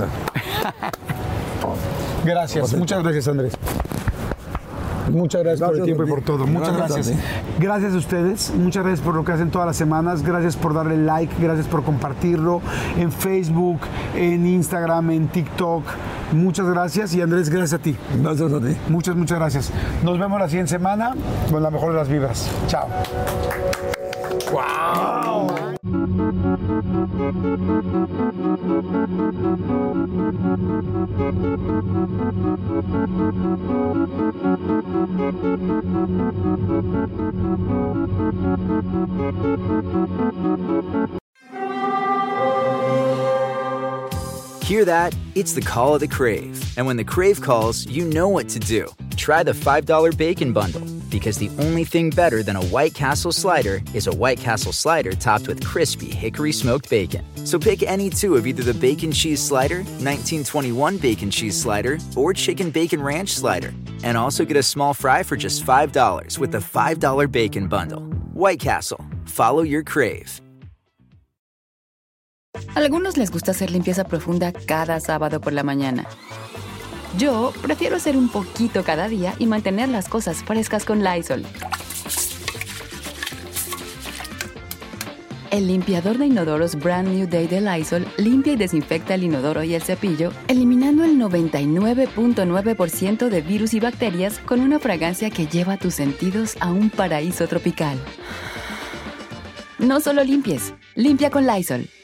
Gracias, muchas gracias, Andrés. Muchas gracias, gracias por el tiempo y por todo. Muchas gracias. Gracias. Gracias a ustedes. Muchas gracias por lo que hacen todas las semanas. Gracias por darle like. Gracias por compartirlo en Facebook, en Instagram, en TikTok. Muchas gracias. Y Andrés, gracias a ti. Gracias a ti. Muchas, muchas gracias. Nos vemos la siguiente semana con la mejor de las vibras. Chao. ¡Wow! Hear that? It's the call of the Crave. And when the Crave calls, you know what to do. Try the five dollar Bacon Bundle, because the only thing better than a White Castle slider is a White Castle slider topped with crispy hickory smoked bacon. So pick any two of either the Bacon Cheese Slider, nineteen twenty-one Bacon Cheese Slider, or Chicken Bacon Ranch Slider. And also get a small fry for just five dollars with the five dollar Bacon Bundle. White Castle. Follow your Crave. A algunos les gusta hacer limpieza profunda cada sábado por la mañana. Yo prefiero hacer un poquito cada día y mantener las cosas frescas con Lysol. El limpiador de inodoros Brand New Day de Lysol limpia y desinfecta el inodoro y el cepillo, eliminando el noventa y nueve punto nueve por ciento de virus y bacterias con una fragancia que lleva tus sentidos a un paraíso tropical. No solo limpies, limpia con Lysol.